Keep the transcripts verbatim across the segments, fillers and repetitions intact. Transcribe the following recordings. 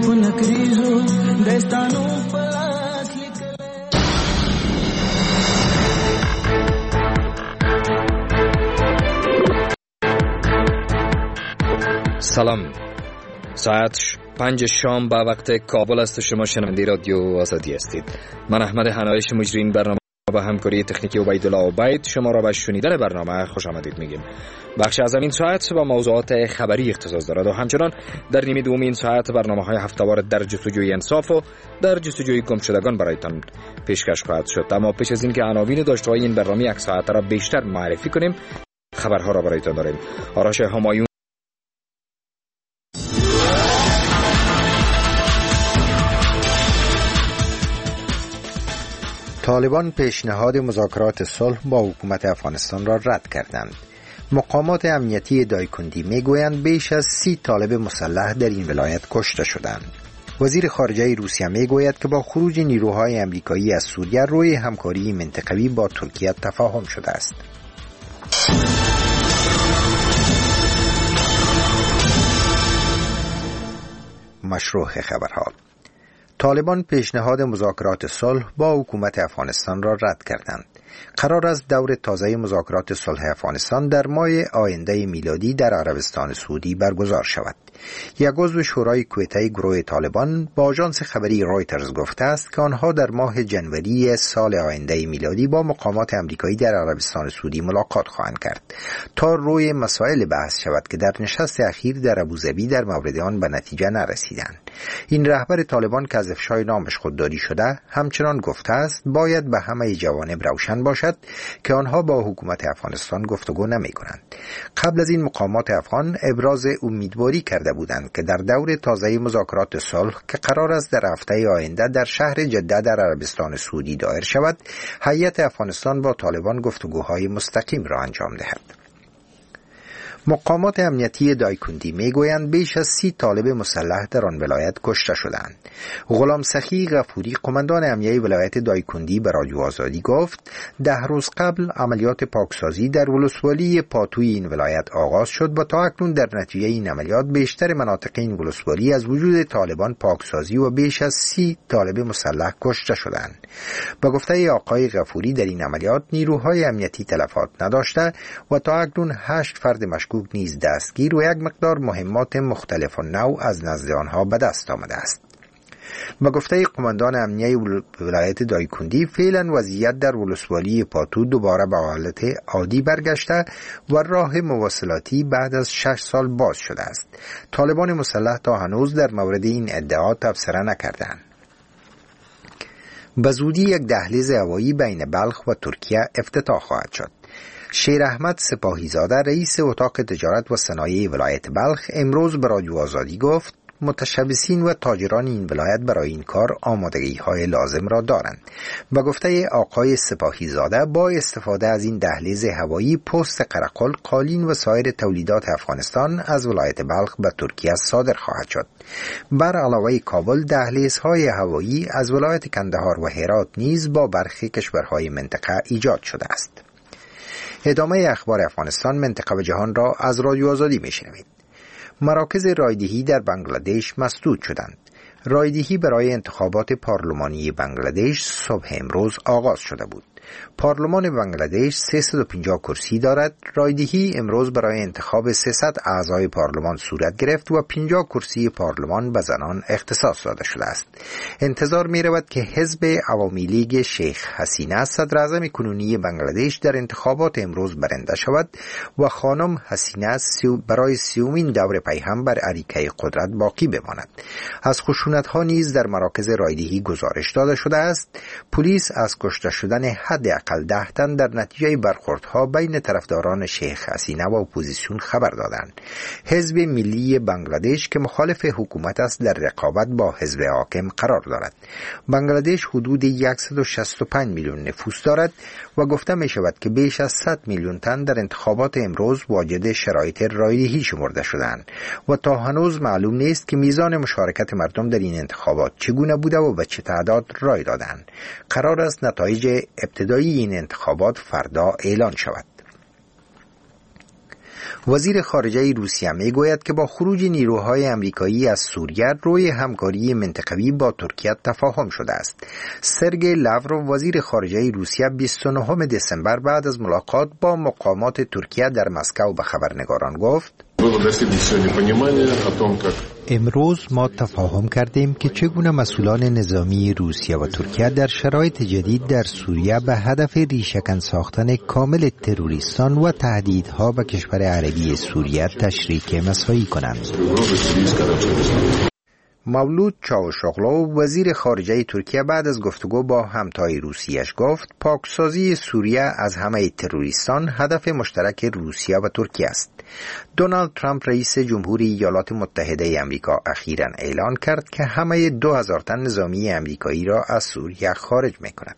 una crisis de esta no falas. سلام، ساعت پنج شام به وقت کابل است. شما شنونده رادیو آزادی هستید. من احمد حنایش مجری این برنامه با همکاری تکنیکی عبیدالله عبید شما را به شنیدن برنامه خوش آمدید میگیم. بخش از این ساعت با موضوعات خبری اختصاص دارد و همچنان در نیمه دوم این ساعت برنامه‌های هفته‌وار در جستجوی انصاف و در جستجوی گمشدگان برایتان پیشکش خواهد شد. اما پیش از اینکه عناوین داشته‌های این برنامه یک ساعت را بیشتر معرفی کنیم، خبرها را برایتان داریم. آرش همایون طالبان پیشنهاد مذاکرات صلح با حکومت افغانستان را رد کردند. مقامات امنیتی دایکندی میگویند بیش از سی طالب مسلح در این ولایت کشته شدند. وزیر خارجه روسیه میگوید که با خروج نیروهای امریکایی از سوریه روی همکاری منطقوی با ترکیه تفاهم شده است. مشروع خبرها: طالبان پیشنهاد مذاکرات صلح با حکومت افغانستان را رد کردند. قرار است دور تازه مذاکرات صلح افغانستان در ماه آینده میلادی در عربستان سعودی برگزار شود. یک عضو شورای کویته گروه طالبان با آژانس خبری رویترز گفته است که آنها در ماه جنوری سال آینده میلادی با مقامات امریکایی در عربستان سعودی ملاقات خواهند کرد تا روی مسائل بحث شود که در نشست اخیر در ابوظبی در مورد آن به نتیجه نرسیدند. این رهبر طالبان که از افشای نامش خودداری شده همچنان گفته است باید به همه جوانب روشن باشد که آنها با حکومت افغانستان گفتگو نمی کنند. قبل از این مقامات افغان ابراز امیدواری کرده بودند که در دور تازه مذاکرات صلح که قرار است در هفته آینده در شهر جده در عربستان سعودی دایر شود، هیئت افغانستان با طالبان گفتگوهای مستقیم را انجام دهد. مقامات امنیتی دایکندی میگویند بیش از سی طالب مسلح در آن ولایت کشته شدند. غلام سخی غفوری قماندان امنیتی ولایت دایکندی به رادیو آزادی گفت ده روز قبل عملیات پاکسازی در ولسوالی پاتوی این ولایت آغاز شد و تا اکنون در نتیجه این عملیات بیشتر مناطق این ولسوالی از وجود طالبان پاکسازی و بیش از سی طالب مسلح کشته شدند. با گفته آقای غفوری در این عملیات نیروهای امنیتی تلفات نداشته و تا اکنون هشت فرد مشکوک نیز دستگیر و یک مقدار مهمات مختلف و نوع از نزد آنها به دست آمده است. با گفته قماندان امنیتی ولایت دایکندی فعلا وضعیت در ولسوالی پاتو دوباره به حالت عادی برگشته و راه مواصلاتی بعد از شش سال باز شده است. طالبان مسلح تا هنوز در مورد این ادعا تبصره نکردند. به زودی یک دهلیز هوایی بین بلخ و ترکیه افتتاح خواهد شد. شیر احمد سپاهیزاده رئیس اتاق تجارت و صنایع ولایت بلخ امروز به رادیو آزادی گفت متشبثین و تاجران این ولایت برای این کار آمادگی‌های لازم را دارند. به گفته آقای سپاهیزاده با استفاده از این دهلیز هوایی پست قرقل، قالین و سایر تولیدات افغانستان از ولایت بلخ به ترکیه صادر خواهد شد. بر علاوه کابل دهلیزهای هوایی از ولایت کندهار و هرات نیز با برخی کشورهای منطقه ایجاد شده است. ادامه اخبار افغانستان، منطقه و جهان را از رادیو آزادی میشنوید. مراکز رایدهی در بنگلادش مسدود شدند. رایدهی برای انتخابات پارلمانی بنگلادش صبح امروز آغاز شده بود. پارلمان بنگلادش سیصد و پنجاه کرسی دارد. رایدهی امروز برای انتخاب سیصد اعضای پارلمان صورت گرفت و پنجاه کرسی پارلمان به زنان اختصاص داده شده است. انتظار می رود که حزب عوامی لیگ شیخ حسینه صدر اعظم کنونی بنگلادش در انتخابات امروز برنده شود و خانم حسینه برای سیومین دور پیهم بر اریکه قدرت باقی بماند. از خشونت‌ها نیز در مراکز رایدهی گزارش داده شده است. پلیس از کشته شدن حداقل ده تن در نتیجه برخوردها بین طرفداران شیخ حسینه و اپوزیسیون خبر دادند. حزب ملی بنگلادش که مخالف حکومت است در رقابت با حزب حاکم قرار دارد. بنگلادش حدود صد و شصت و پنج میلیون نفوس دارد و گفته می شود که بیش از صد میلیون تن در انتخابات امروز واجد شرایط رایدهی شمرده شدند و تا هنوز معلوم نیست که میزان مشارکت مردم در این انتخابات چگونه بوده و به چه تعداد رای دادند. قرار است نتایج ابتدایی این انتخابات فردا اعلان شود. وزیر خارجه روسیه میگوید که با خروج نیروهای آمریکایی از سوریه روی همکاری منطقوی با ترکیه تفاهم شده است. سرگئی لاوروف وزیر خارجه روسیه بیست و نهم دسامبر بعد از ملاقات با مقامات ترکیه در مسکو به خبرنگاران گفت: امروز ما تفاهم کردیم که چگونه مسئولان نظامی روسیه و ترکیه در شرایط جدید در سوریه به هدف ریشه‌کن ساختن کامل تروریستان و تهدیدها به کشور عربی سوریه تشریک مساعی کنند. مولود چاوشاغلو وزیر خارجه ترکیه بعد از گفتگو با همتای روسیه‌اش گفت پاکسازی سوریه از همه تروریستان هدف مشترک روسیه و ترکیه است. دونالد ترامپ رئیس جمهوری ایالات متحده آمریکا اخیراً اعلان کرد که همه دو هزار تن نظامی آمریکایی را از سوریه خارج می‌کند.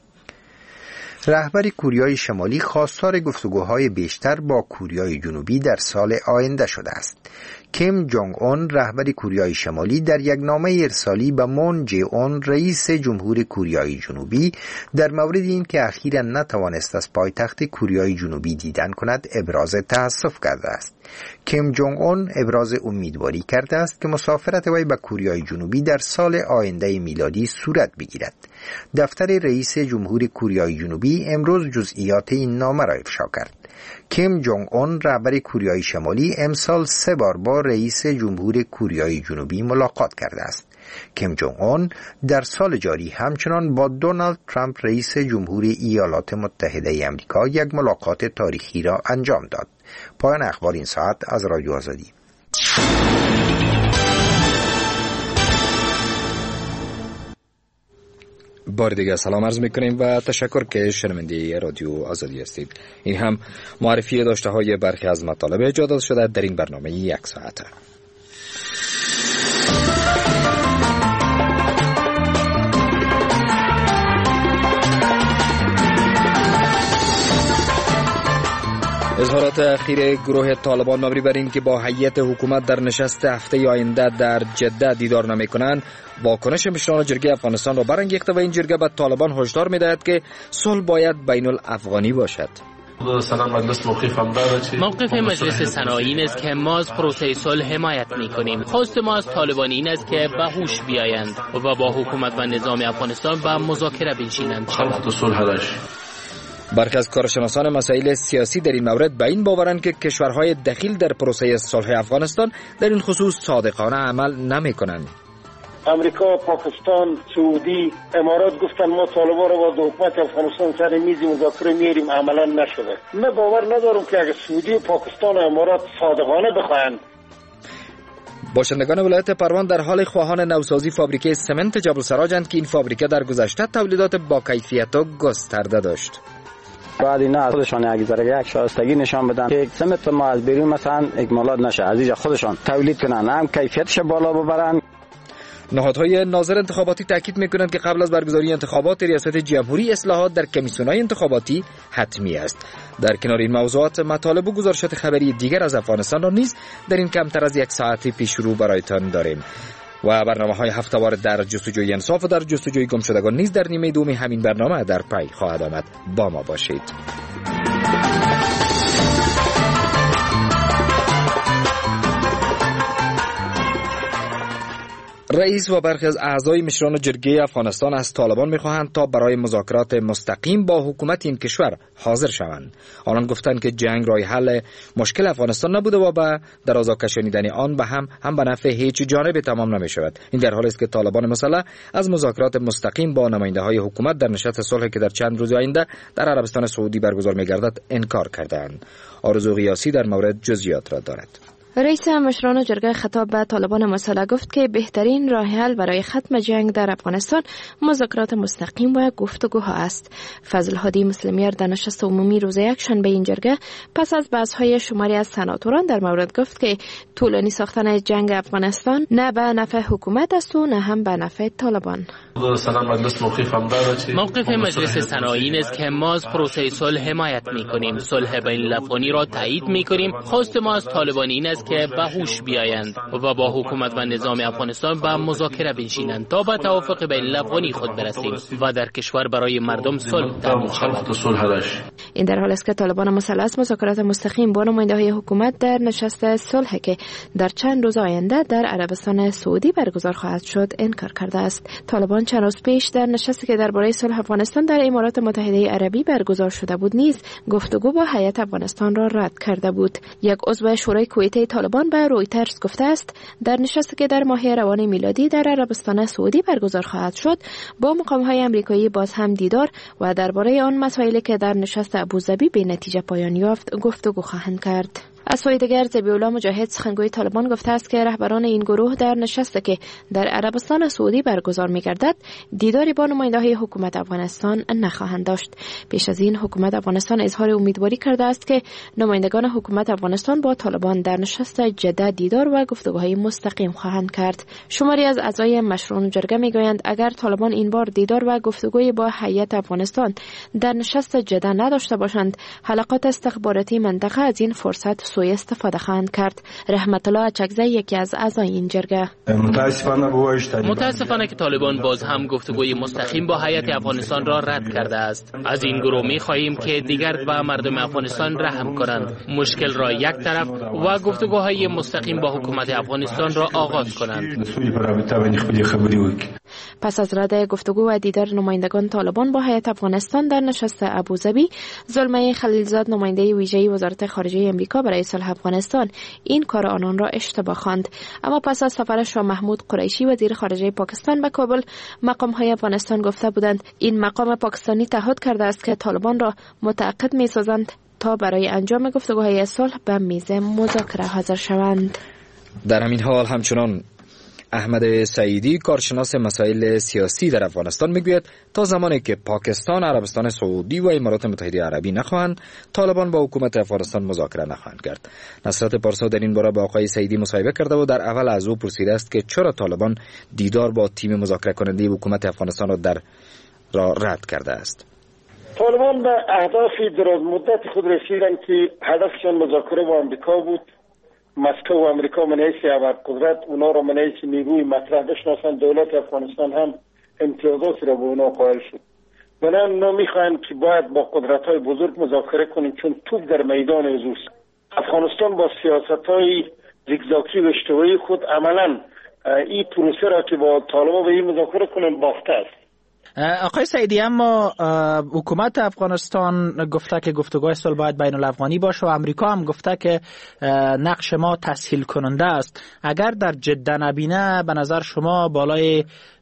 رهبر کوریای شمالی خواستار گفتگوهای بیشتر با کوریای جنوبی در سال آینده شده است. کیم جونگ اون رهبر کوریای شمالی در یک نامه ارسالی به مون جه اون رئیس جمهور کوریای جنوبی در مورد این که اخیراً نتوانست از پایتخت کوریای جنوبی دیدن کند ابراز تأسف کرده است. کیم جونگ اون ابراز امیدواری کرده است که مسافرت وی به کوریای جنوبی در سال آینده میلادی صورت بگیرد. دفتر رئیس جمهور کوریای جنوبی امروز جزئیات این نامه را افشا کرد. کیم جونگ اون رهبر کوریای شمالی امسال سه بار با رئیس جمهور کوریای جنوبی ملاقات کرده است. کیم جونگ اون در سال جاری همچنان با دونالد ترامپ رئیس جمهوری ایالات متحده آمریکا یک ملاقات تاریخی را انجام داد. پایان اخبار این ساعت از رادیو آزادی. بار دیگه سلام عرض میکنیم و تشکر که شنونده رادیو آزادی هستید. این هم معرفی داشته های برخی از مطالب جا شده در این برنامه یک ساعته. اظهارات اخیر گروه طالبان مبنی بر این که با هیئت حکومت در نشست هفته آینده در جده دیدار نمی‌کنند، واکنش مشران جرگه افغانستان را برانگیخته و این جرگه به طالبان هشدار می‌دهد که صلح باید بین الافغانی باشد. موقف مجلس ثنا این است که ما از پروسه صلح حمایت می‌کنیم. خواست ما از طالبان این است که به هوش بیایند و با حکومت و نظام افغانستان به مذاکره بنشینند. برخی از کارشناسان مسائل سیاسی در این مورد به این باورند که کشورهای دخیل در پروسه صلح افغانستان در این خصوص صادقانه عمل نمی‌کنند. امریکا، پاکستان، سعودی، امارات گفتن ما طالبان را با حکومت افغانستان سر میز مذاکره میاریم، عملا نشده. من باور ندارم که اگر سعودی و پاکستان و امارات صادقانه بخواهند. باشندگان ولایت پروان در حال خواهان نوسازی فابریکه سمنت جبل سراجند که این فابریکه در گذشته تولیدات با کیفیت و گسترده داشت. بعد اینا خودشان یک ذره یک شایستگی نشان بدن که سمت ما از بیرون مثلا اکمالات نشه، از اینجا خودشان تولید کنن، هم کیفیتش بالا ببرن. نهادهای ناظر انتخاباتی تاکید میکنند که قبل از برگزاری انتخابات ریاست جمهوری اصلاحات در کمیسیون‌های انتخاباتی حتمی است. در کنار این موضوعات مطالب و گزارشات خبری دیگر از افغانستان را نیز در این کمتر از یک ساعت پیش رو برایتان داریم و برنامه‌های هفته‌وار در جستجوی انصاف و در جستجوی گمشدگان نیز در نیمه دوم همین برنامه در پی خواهد آمد. با ما باشید. رئیس و برخی از اعضای مشران جرگه افغانستان از طالبان می‌خواهند تا برای مذاکرات مستقیم با حکومت این کشور حاضر شوند. آنان گفتند که جنگ راه حل مشکل افغانستان نبوده و به درازا کشانیدن آن به هم هم به نفع هیچ جانبی تمام نمی‌شود. این در حالی است که طالبان مسلح از مذاکرات مستقیم با نماینده‌های حکومت در نشست صلح که در چند روز آینده در عربستان سعودی برگزار می‌گردد انکار کرده‌اند. آرزو قیاسی در مورد جزئیات را دارد. رئیس مشران جرگه خطاب به طالبان مسلح گفت که بهترین راه حل برای ختم جنگ در افغانستان مذاکرات مستقیم و گفتگوها است. فضل هادی مسلمیار در نشست عمومی روز یکشنبه این جرگه پس از بحث‌های شماری از سناتوران در مورد گفت که طولانی ساختن جنگ افغانستان نه به نفع حکومت است و نه هم به نفع طالبان. موقف مجلس سنایی این است که ما از پروسه صلح حمایت می‌کنیم. صلح بین الافغانی را تایید می‌کنیم. خواست ما از طالبان این است که به هوش بیایند و با حکومت و نظام افغانستان به مذاکره بنشینند تا به توافق بین الافغانی خود برسیم و در کشور برای مردم صلح تامین شود. این در حالی است که طالبان مثلث مذاکرات مستقیم با نماینده‌های حکومت در نشست صلح که در چند روز آینده در عربستان سعودی برگزار خواهد شد انکار کرده است. طالبان چند روز پیش در نشستی که درباره صلح افغانستان در امارات متحده عربی برگزار شده بود نیز گفتگو با هیئت افغانستان را رد کرده بود. یک عضو شورای کویتی طالبان به رویترز گفته است در نشستی که در ماه روان میلادی در عربستان سعودی برگزار خواهد شد با مقام‌های آمریکایی باز هم دیدار و درباره آن مسائلی که در نشست ابوظبی به نتیجه پایان یافت گفتگو خواهند کرد. از سوی دیگر ذبیح‌الله مجاهد سخنگوی طالبان گفته است که رهبران این گروه در نشستی که در عربستان سعودی برگزار می‌گردد دیداری با نماینده‌های حکومت افغانستان نخواهند داشت. پیش از این حکومت افغانستان اظهار امیدواری کرده است که نمایندگان حکومت افغانستان با طالبان در نشست جده دیدار و گفتگوهای مستقیم خواهند کرد. شماری از اعضای مشروع جرگه می‌گویند اگر طالبان این بار دیدار و گفتگوی با هیئت افغانستان در نشست جده نداشته باشند حلقات استخباراتی منطقه از این فرصت سوء استفاده خواهند کرد. رحمت الله اچکزی یکی از اعضای این جرگه: متاسفانه که طالبان باز هم گفتگوی مستقیم با هیئت افغانستان را رد کرده است. از این گروه می خواهیم که دیگر به مردم افغانستان رحم کنند، مشکل را یک طرف و گفتگوهای مستقیم با حکومت افغانستان را آغاز کنند. پس از رد گفتگو و دیدار نمایندگان طالبان با هیئت افغانستان در نشست ابوظبی، زلمه خلیلزاد نماینده ویژه وزارت خارجه آمریکا برای صلح افغانستان این کار آنان را اشتباه خواند. اما پس از سفرش با محمود قریشی وزیر خارجه پاکستان به کابل، مقام‌های افغانستان گفته بودند این مقام پاکستانی تعهد کرده است که طالبان را متعهد می‌سازند تا برای انجام گفتگوهای صلح به میز مذاکره حاضر شوند. در همین حال همچنان احمد سعیدی کارشناس مسائل سیاسی در افغانستان میگوید تا زمانی که پاکستان، عربستان سعودی و امارات متحده عربی نخواهند، طالبان با حکومت افغانستان مذاکره نخواهند کرد. نصرت پارسا در این باره با آقای سعیدی مصاحبه کرده و در اول از او پرسیده است که چرا طالبان دیدار با تیم مذاکره کننده حکومت افغانستان را در را رد کرده است. طالبان به اهداف دراز مدت خود رسیدند که هدفشان مذاکره با آمریکا بود. مسکو و امریکا من حیث ابرقدرت اونا را من حیث نیروی مطرح بشناسند. دولت افغانستان هم امتیازاتی را به اونا قائل شد. بنابراین اونا میخواهند که باید با قدرت‌های بزرگ مذاکره کنیم چون توپ در میدان حضور است. افغانستان با سیاست‌های زیگزاگی و اشتباهی خود عملاً این پروسه را که با طالبان به این مذاکره کنند باخته است. آقای سعیدی، اما حکومت افغانستان گفته که گفتگوهای صلح باید بین الافغانی باشه و امریکا هم گفته که نقش ما تسهیل کننده است. اگر در جده نبینه به نظر شما بالای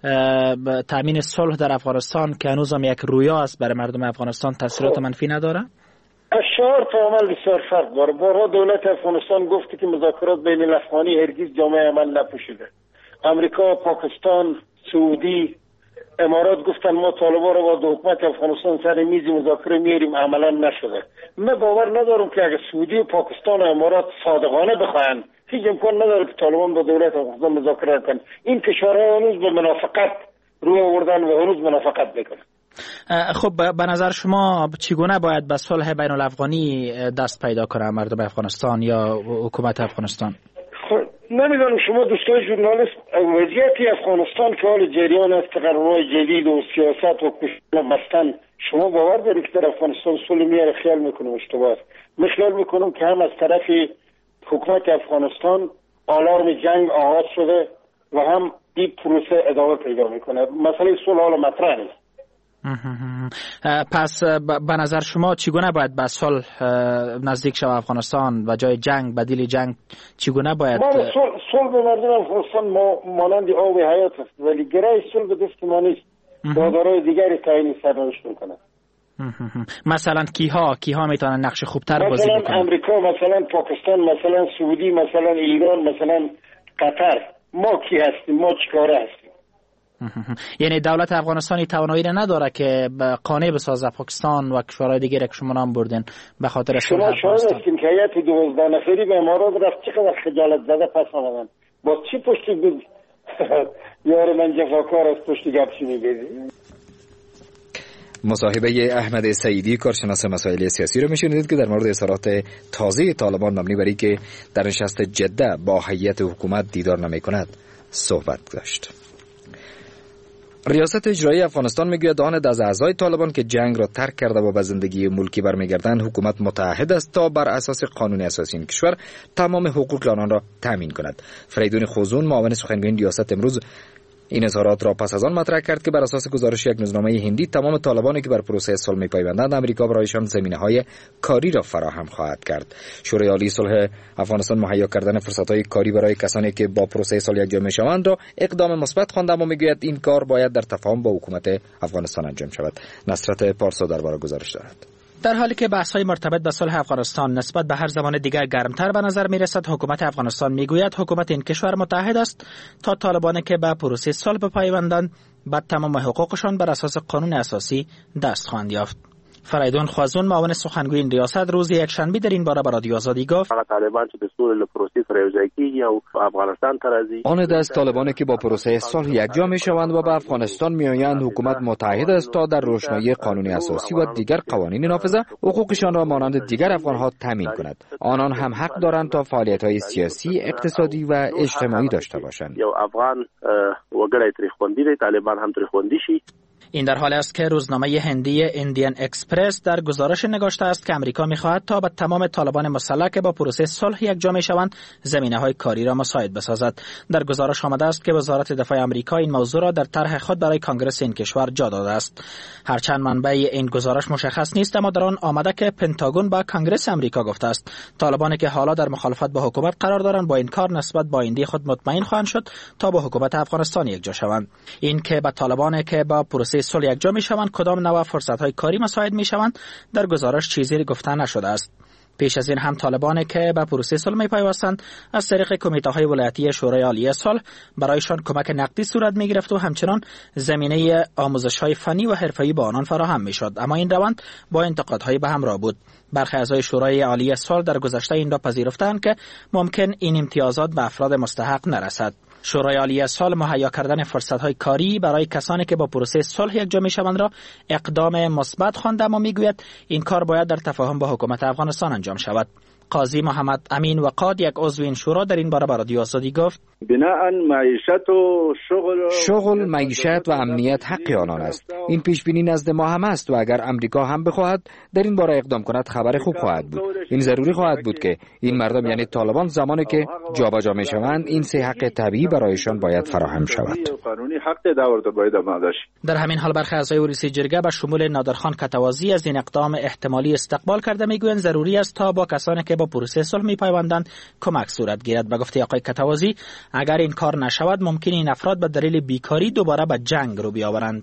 تامین صلح در افغانستان که هنوز هم یک رویا است برای مردم افغانستان تاثیرات منفی نداره؟ از شعار تا عمل بسیار فرق داره. بارها دولت افغانستان گفته که مذاکرات بین الافغانی هرگز جامعه عمل نپوشیده. امریکا، پاکستان، سعودی، امارات گفتن ما طالبان را با حکومت افغانستان سر میز مذاکره میاریم، عملا نشده. من باور ندارم که اگر سعودی و پاکستان و امارات صادقانه بخواهند، هیچ امکان نداره که طالبان با دولت افغانستان مذاکره کنند. این کشورها هنوز به منافقت روی آوردن و هنوز منافقت میکنن. خب به نظر شما چگونه باید به صلح بین الافغانی دست پیدا کنه مردم افغانستان یا حکومت افغانستان؟ نمیدونم شما دوستای ژورنالیست وضعیت افغانستان که حال جریان است، تقررهای جدید و سیاست و کشتن بستن، شما باور دارید که در افغانستان صلح میاره؟ خیال میکنم اشتباه است. من خیال میکنم که هم از طرف حکومت افغانستان آلارم جنگ آغاز شده و هم این پروسه ادامه پیدا میکنه. مسئله صلح حالا مطرح نیست. پس به نظر شما چگونه باید به صلح نزدیک شود افغانستان و جای جنگ بدیل جنگ چگونه باید؟ ما صلح به مردم افغانستان ما مانند آب حیات است، ولی گرای صلح به دست ما نیست. دادارای دیگری تعیین سرنوشت میکنه. مثلا کیها کیها میتونن نقش خوبتر بازی بکنن؟ مثلا امریکا، مثلا پاکستان، مثلا سعودی، مثلا ایران، مثلا قطر. ما کی هستیم؟ ما چیکاره هستیم؟ یعنی دولت افغانستانی توانایی را نداره که قانع بسازه پاکستان و کشورهای دیگری که شما نام بردین به خاطر صلح افغانستان؟ شما شاهد هستیم که هیئت دوازده نفری به امارات رفت چقدر خجالت زده پس آمدن. با چی پشتی بود یار من جفاکار از پشت گپشی میگیری. مصاحبه احمد سعیدی کارشناس مسائل سیاسی رو میشنیدید که در مورد اظهارات تازه طالبان مبنی بر اینکه در نشست جده با هیئت حکومت دیدار نمی‌کند صحبت داشت. ریاست اجرایی افغانستان میگوید آن از اعضای طالبان که جنگ را ترک کرده و به زندگی ملکی برمیگردند حکومت متعهد است تا بر اساس قانون اساسی این کشور تمام حقوق آنان را تامین کند. فریدون خوزون معاون سخنگوی ریاست امروز این اظهارات را پس از آن مطرح کرد که بر اساس گزارش یک روزنامه هندی تمام طالبانی که بر پروسه صلح می‌پیوندند امریکا برایشان زمینه‌های کاری را فراهم خواهد کرد. شورای عالی صلح افغانستان مهیا کردن فرصت‌های کاری برای کسانی که با پروسه صلح یکجا می‌شوند را اقدام مثبت خوانده اما می‌گوید این کار باید در تفاهم با حکومت افغانستان انجام شود. نصرت پارسا درباره گزارش دارد. در حالی که بحث‌های مرتبط به صلح افغانستان نسبت به هر زمان دیگر گرمتر به نظر می‌رسد، حکومت افغانستان می‌گوید حکومت این کشور متحد است تا طالبانی که به پروسه صلح بپیوندند به تمام حقوقشان بر اساس قانون اساسی دست خواهند یافت. فریدون خوازون معاون سخنگوی این ریاست روز یکشنبه در این باره به رادیو آزادی گفت طالبان چې د سولې له پروسې سره یوځای کیږي او افغانستان ته راځي. آن دست طالبانی که با پروسه صلح یکجا میشوند و به افغانستان میآیند حکومت متحد است تا در روشنایی قانون اساسی و دیگر قوانین نافذه حقوقشان را مانند دیگر افغانها تامین کند. آنان هم حق دارند تا فعالیت‌های سیاسی، اقتصادی و اجتماعی داشته باشند. یو افغان وګړی ترې خوندي دی، طالبان هم ترې خوندي شي. این در حالی است که روزنامه هندی ایندین اکسپرس در گزارش نگاشته است که امریکا می‌خواهد تا به تمام طالبان مسلح که با پروسه صلح یکجا می‌شوند زمینه‌های کاری را مساعد بسازد. در گزارش آمده است که وزارت دفاع آمریکا این موضوع را در طرح خود برای کنگره این کشور جا داده است. هرچند منبع این گزارش مشخص نیست اما در آن آمده که پنتاگون با کنگره آمریکا گفته است طالبانی که حالا در مخالفت با حکومت قرار دارند با این کار نسبت با آینده خود مطمئن خواهند شد تا با حکومت افغانستان یکجا شوند. این که با طالبانی که با پروسه صلح یکجا میشوند کدام نوع فرصت‌های کاری مساعد میشوند در گزارش چیزی گفته نشده است. پیش از این هم طالبانی که به پروسه صلح میپیوستند از طریق کمیته‌های ولایتی شورای عالی صلح برایشان کمک نقدی صورت میگرفت و همچنان زمینه آموزش‌های فنی و حرفه‌ای به آنان فراهم میشد، اما این روند با انتقادهای به همراه بود. برخی اعضای شورای عالی صلح در گذشته این را پذیرفتند که ممکن این امتیازات به افراد مستحق نرسد. شورای عالی صلح مهیا کردن فرصت‌های کاری برای کسانی که با پروسه صلح یکجا می‌شوند را اقدام مثبت خوانده اما می‌گوید این کار باید در تفاهم با حکومت افغانستان انجام شود. قاضی محمد امین وقاد یک عضو این شورا در این باره به رادیو آزادی گفت بناء معیشت و شغل شغل معیشت و امنیت حق آنان است. این پیش بینی نزد ما هم است و اگر امریکا هم بخواهد در این باره اقدام کند خبر خوب خواهد بود. این ضروری خواهد بود که این مردم یعنی طالبان زمانی که جابجا میشوند این سه حق طبیعی برایشان باید فراهم شود. قانونی حق داورده باید آماده شود. در همین حال برخی اعضای ولسی جرگه به شمول نادرخان کتوازی از این اقدام احتمالی استقبال کرده میگویند ضروری است تا با کسانی که با پروسه صلح میپیوندند کمک صورت گیرد. به گفته آقای کتوازی اگر این کار نشود ممکن این افراد به دلیل بیکاری دوباره به جنگ رو بیاورند.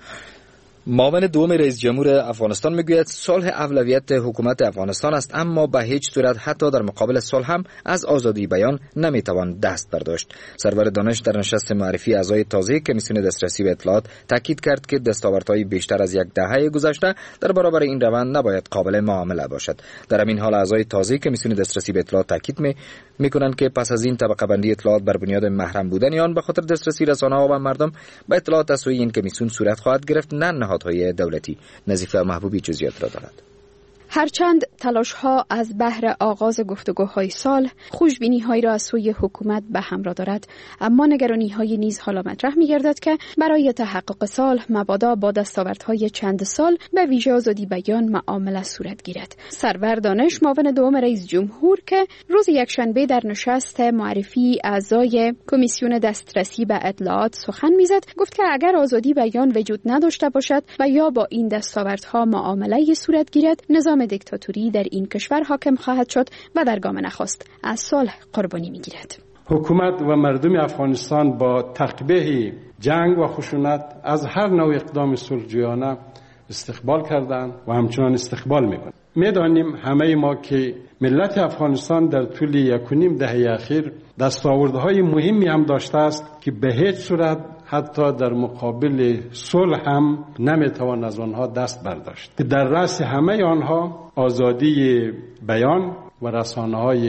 معاون دوم رئیس جمهور افغانستان میگوید صلح اولویت حکومت افغانستان است اما به هیچ صورت حتی در مقابل صلح هم از آزادی بیان نمیتوان دست برداشت. سرور دانش در نشست معرفی اعضای تازه کمیسیون دسترسی به اطلاعات تاکید کرد که دستاوردهای بیشتر از یک دهه گذشته در برابر این روند نباید قابل معامله باشد. در همین حال اعضای تازه کمیسیون دسترسی به اطلاعات تاکید می میکنند که پس از این طبقه بندی اطلاعات بر بنیاد محرم بودن آن به خاطر دسترسی رسانه‌ها و مردم به اطلاعات از سوی این کمیسیون صورت خواهد گرفت نه نهادهای دولتی. نظیفه محبوبی جزئیات را دارد. هرچند تلاش‌ها از بهر آغاز گفتگوهای صلح خوشبینی‌هایی را از سوی حکومت به همراه دارد، اما نگرانی‌های نیز حالا مطرح می‌گردد که برای تحقق صلح مبادا با دستاوردهای چند سال به ویژه آزادی بیان معامله صورت گیرد. سرور دانش معاون دوم رئیس جمهور که روز یکشنبه در نشست معرفی اعضای کمیسیون دسترسی به اطلاعات سخن می‌زد گفت که اگر آزادی بیان وجود نداشته باشد و یا با این دستاوردها معامله صورت گیرد نظام دیکتاتوری در این کشور حاکم خواهد شد و در گام نخست از صلح قربانی می‌گیرد. حکومت و مردم افغانستان با تقبیح جنگ و خشونت از هر نوع اقدام صلح‌جویانه استقبال کردند و همچنان استقبال می‌کنند. می‌دانیم همه ما که ملت افغانستان در طول یک و نیم دهه اخیر دستاوردهای مهمی هم داشته است که به هیچ صورت حتی در مقابل صلح هم نمیتوان از آنها دست برداشت. در رأس همه آنها آزادی بیان و رسانه‌های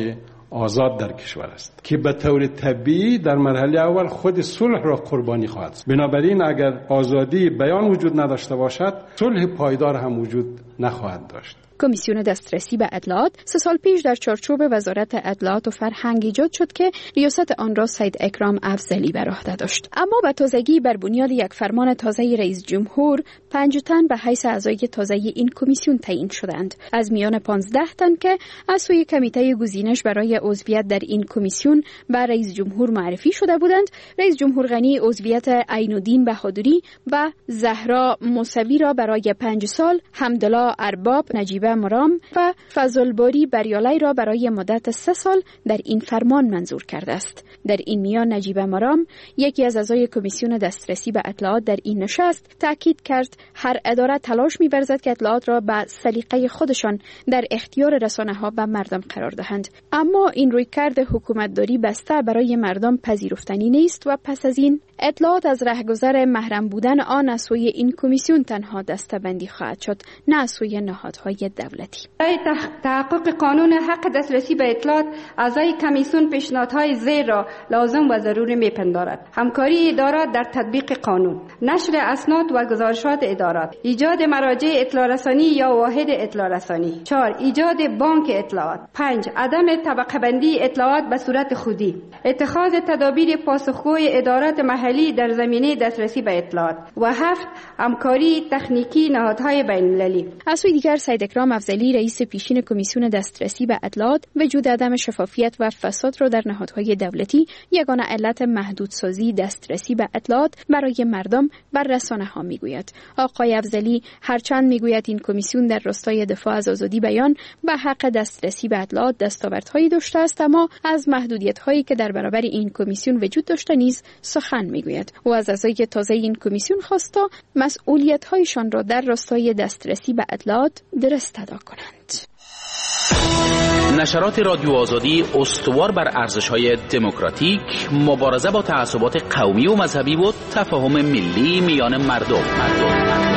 آزاد در کشور است که به طور طبیعی در مرحله اول خود صلح را قربانی خواهد. بنابراین اگر آزادی بیان وجود نداشته باشد، صلح پایدار هم وجود نخواهد داشت. کمیسیون دسترسی به اطلاعات سه سال پیش در چارچوب وزارت اطلاعات و فرهنگ ایجاد شد که ریاست آن را سید اکرام افضلی بر عهده داشت. اما به تازگی بر بنیاد یک فرمان تازه رئیس جمهور پنج تن به حیث اعضای تازه این کمیسیون تعیین شدند. از میان پانزده تن که از سوی کمیته گزینش برای عضویت در این کمیسیون به رئیس جمهور معرفی شده بودند، رئیس جمهور غنی عضویت عین‌الدین بهادری و زهرا موسوی را برای پنج سال، حمدالله ارباب، نجیبه مرام و فضل‌باری بریالی را برای مدت سه سال در این فرمان منظور کرده است. در این میان نجیبه مرام، یکی از اعضای کمیسیون دسترسی به اطلاعات در این نشست، تاکید کرد هر اداره تلاش می‌ورزد که اطلاعات را به سلیقه خودشان در اختیار رسانه‌ها و مردم قرار دهند. اما این رویکرد حکومتداری بسته برای مردم پذیرفتنی نیست و پس از این اطلاعات از رهگذر محرم بودن آن از سوی این کمیسیون تنها دسته‌بندی خواهد شد، نه از سوی نهادهای دولتی. برای تحقق قانون حق دسترسی به اطلاعات، اعضای کمیسیون پیشنهادهای زیر را لازم و ضروری می‌پندارد: همکاری ادارات در تطبیق قانون، نشر اسناد و گزارشات ادارات، ایجاد مراجع اطلاع رسانی یا واحد اطلاع رسانی. چهار ایجاد بانک اطلاعات. پنج عدم طبقه بندی اطلاعات به صورت خودی. اتخاذ تدابیر پاسخگوی ادارات محلی در زمینه دسترسی به اطلاعات. و هفت همکاری تکنیکی نهادهای بین‌المللی. از سوی دیگر سید اکرام افضلی رئیس پیشین کمیسیون دسترسی به اطلاعات وجود عدم شفافیت و فساد را در نهادهای دولتی یگانه علت محدودسازی دسترسی به اطلاعات برای مردم و رسانه‌ها میگوید. آقای افضلی هرچند میگوید این کمیسیون در راستای دفاع از آزادی بیان و حق دسترسی به اطلاعات دستاوردهایی داشته است، اما از محدودیت‌هایی که در برابر این کمیسیون وجود داشته نیز سخن میگوید. او از اعضای تازه این کمیسیون خواست تا مسئولیت‌هایشان را در راستای دسترسی به اطلاعات درست ادا کنند. نشرات رادیو آزادی استوار بر ارزش‌های دموکراتیک، مبارزه با تعصبات قومی و مذهبی و تفاهم ملی میان مردم. مردم.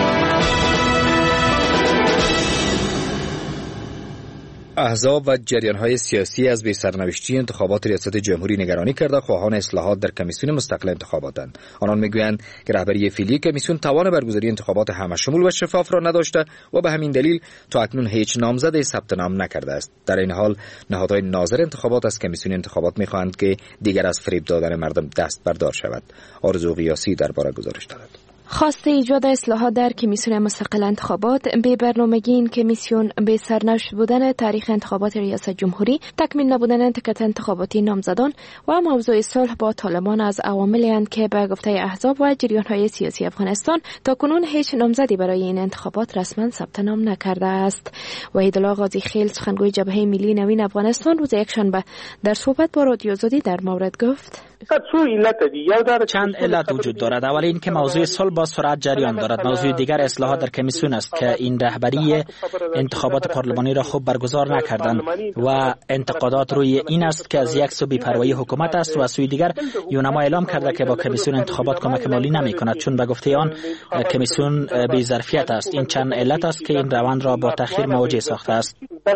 احزاب و جریان‌های سیاسی از بی سرنوشتی انتخابات ریاست جمهوری نگرانی کرده خواهان اصلاحات در کمیسیون مستقل انتخاباتند. آنان میگویند که رهبری فعلی کمیسیون توان برگزاری انتخابات همشمول و شفاف را نداشته و به همین دلیل تا اکنون هیچ نامزد ثبت نام نکرده است. در این حال نهادهای ناظر انتخابات از کمیسیون انتخابات می‌خواهند که دیگر از فریب دادن مردم دست بردار شود. آرزو قیاسی درباره گزارش دارد. خواست ایجاد اصلاحات در کمیسیون مستقل انتخابات به برنامگی این کمیسیون به سرنوشت بودن تاریخ انتخابات ریاست جمهوری، تکمیل نبودن تکت انتخاباتی نامزدان و موضوع صلح با طالبان از عواملی اند که به گفته احزاب و جریان‌های سیاسی افغانستان تاکنون هیچ نامزدی برای این انتخابات رسما ثبت نام نکرده است. وحیدالله قاضی خیل، سخنگوی جبهه ملی نوین افغانستان، روز یکشنبه در صحبت با رادیو آزادی در مورد گفت: چند علت وجود دارد. اول این که موضوع صلح با سرعت جریان دارد. موضوع دیگر اصلاحات در کمیسیون است که این رهبری انتخابات پارلمانی را خوب برگزار نکردند و انتقادات روی این است که از یک سو بی‌پروایی حکومت است و از سوی دیگر یونما اعلام کرده که با کمیسیون انتخابات کمک مالی نمی‌کند، چون به گفته آن کمیسیون بی ظرفیت است. این چند علت است که این روند را با تأخیر مواجه ساخته است.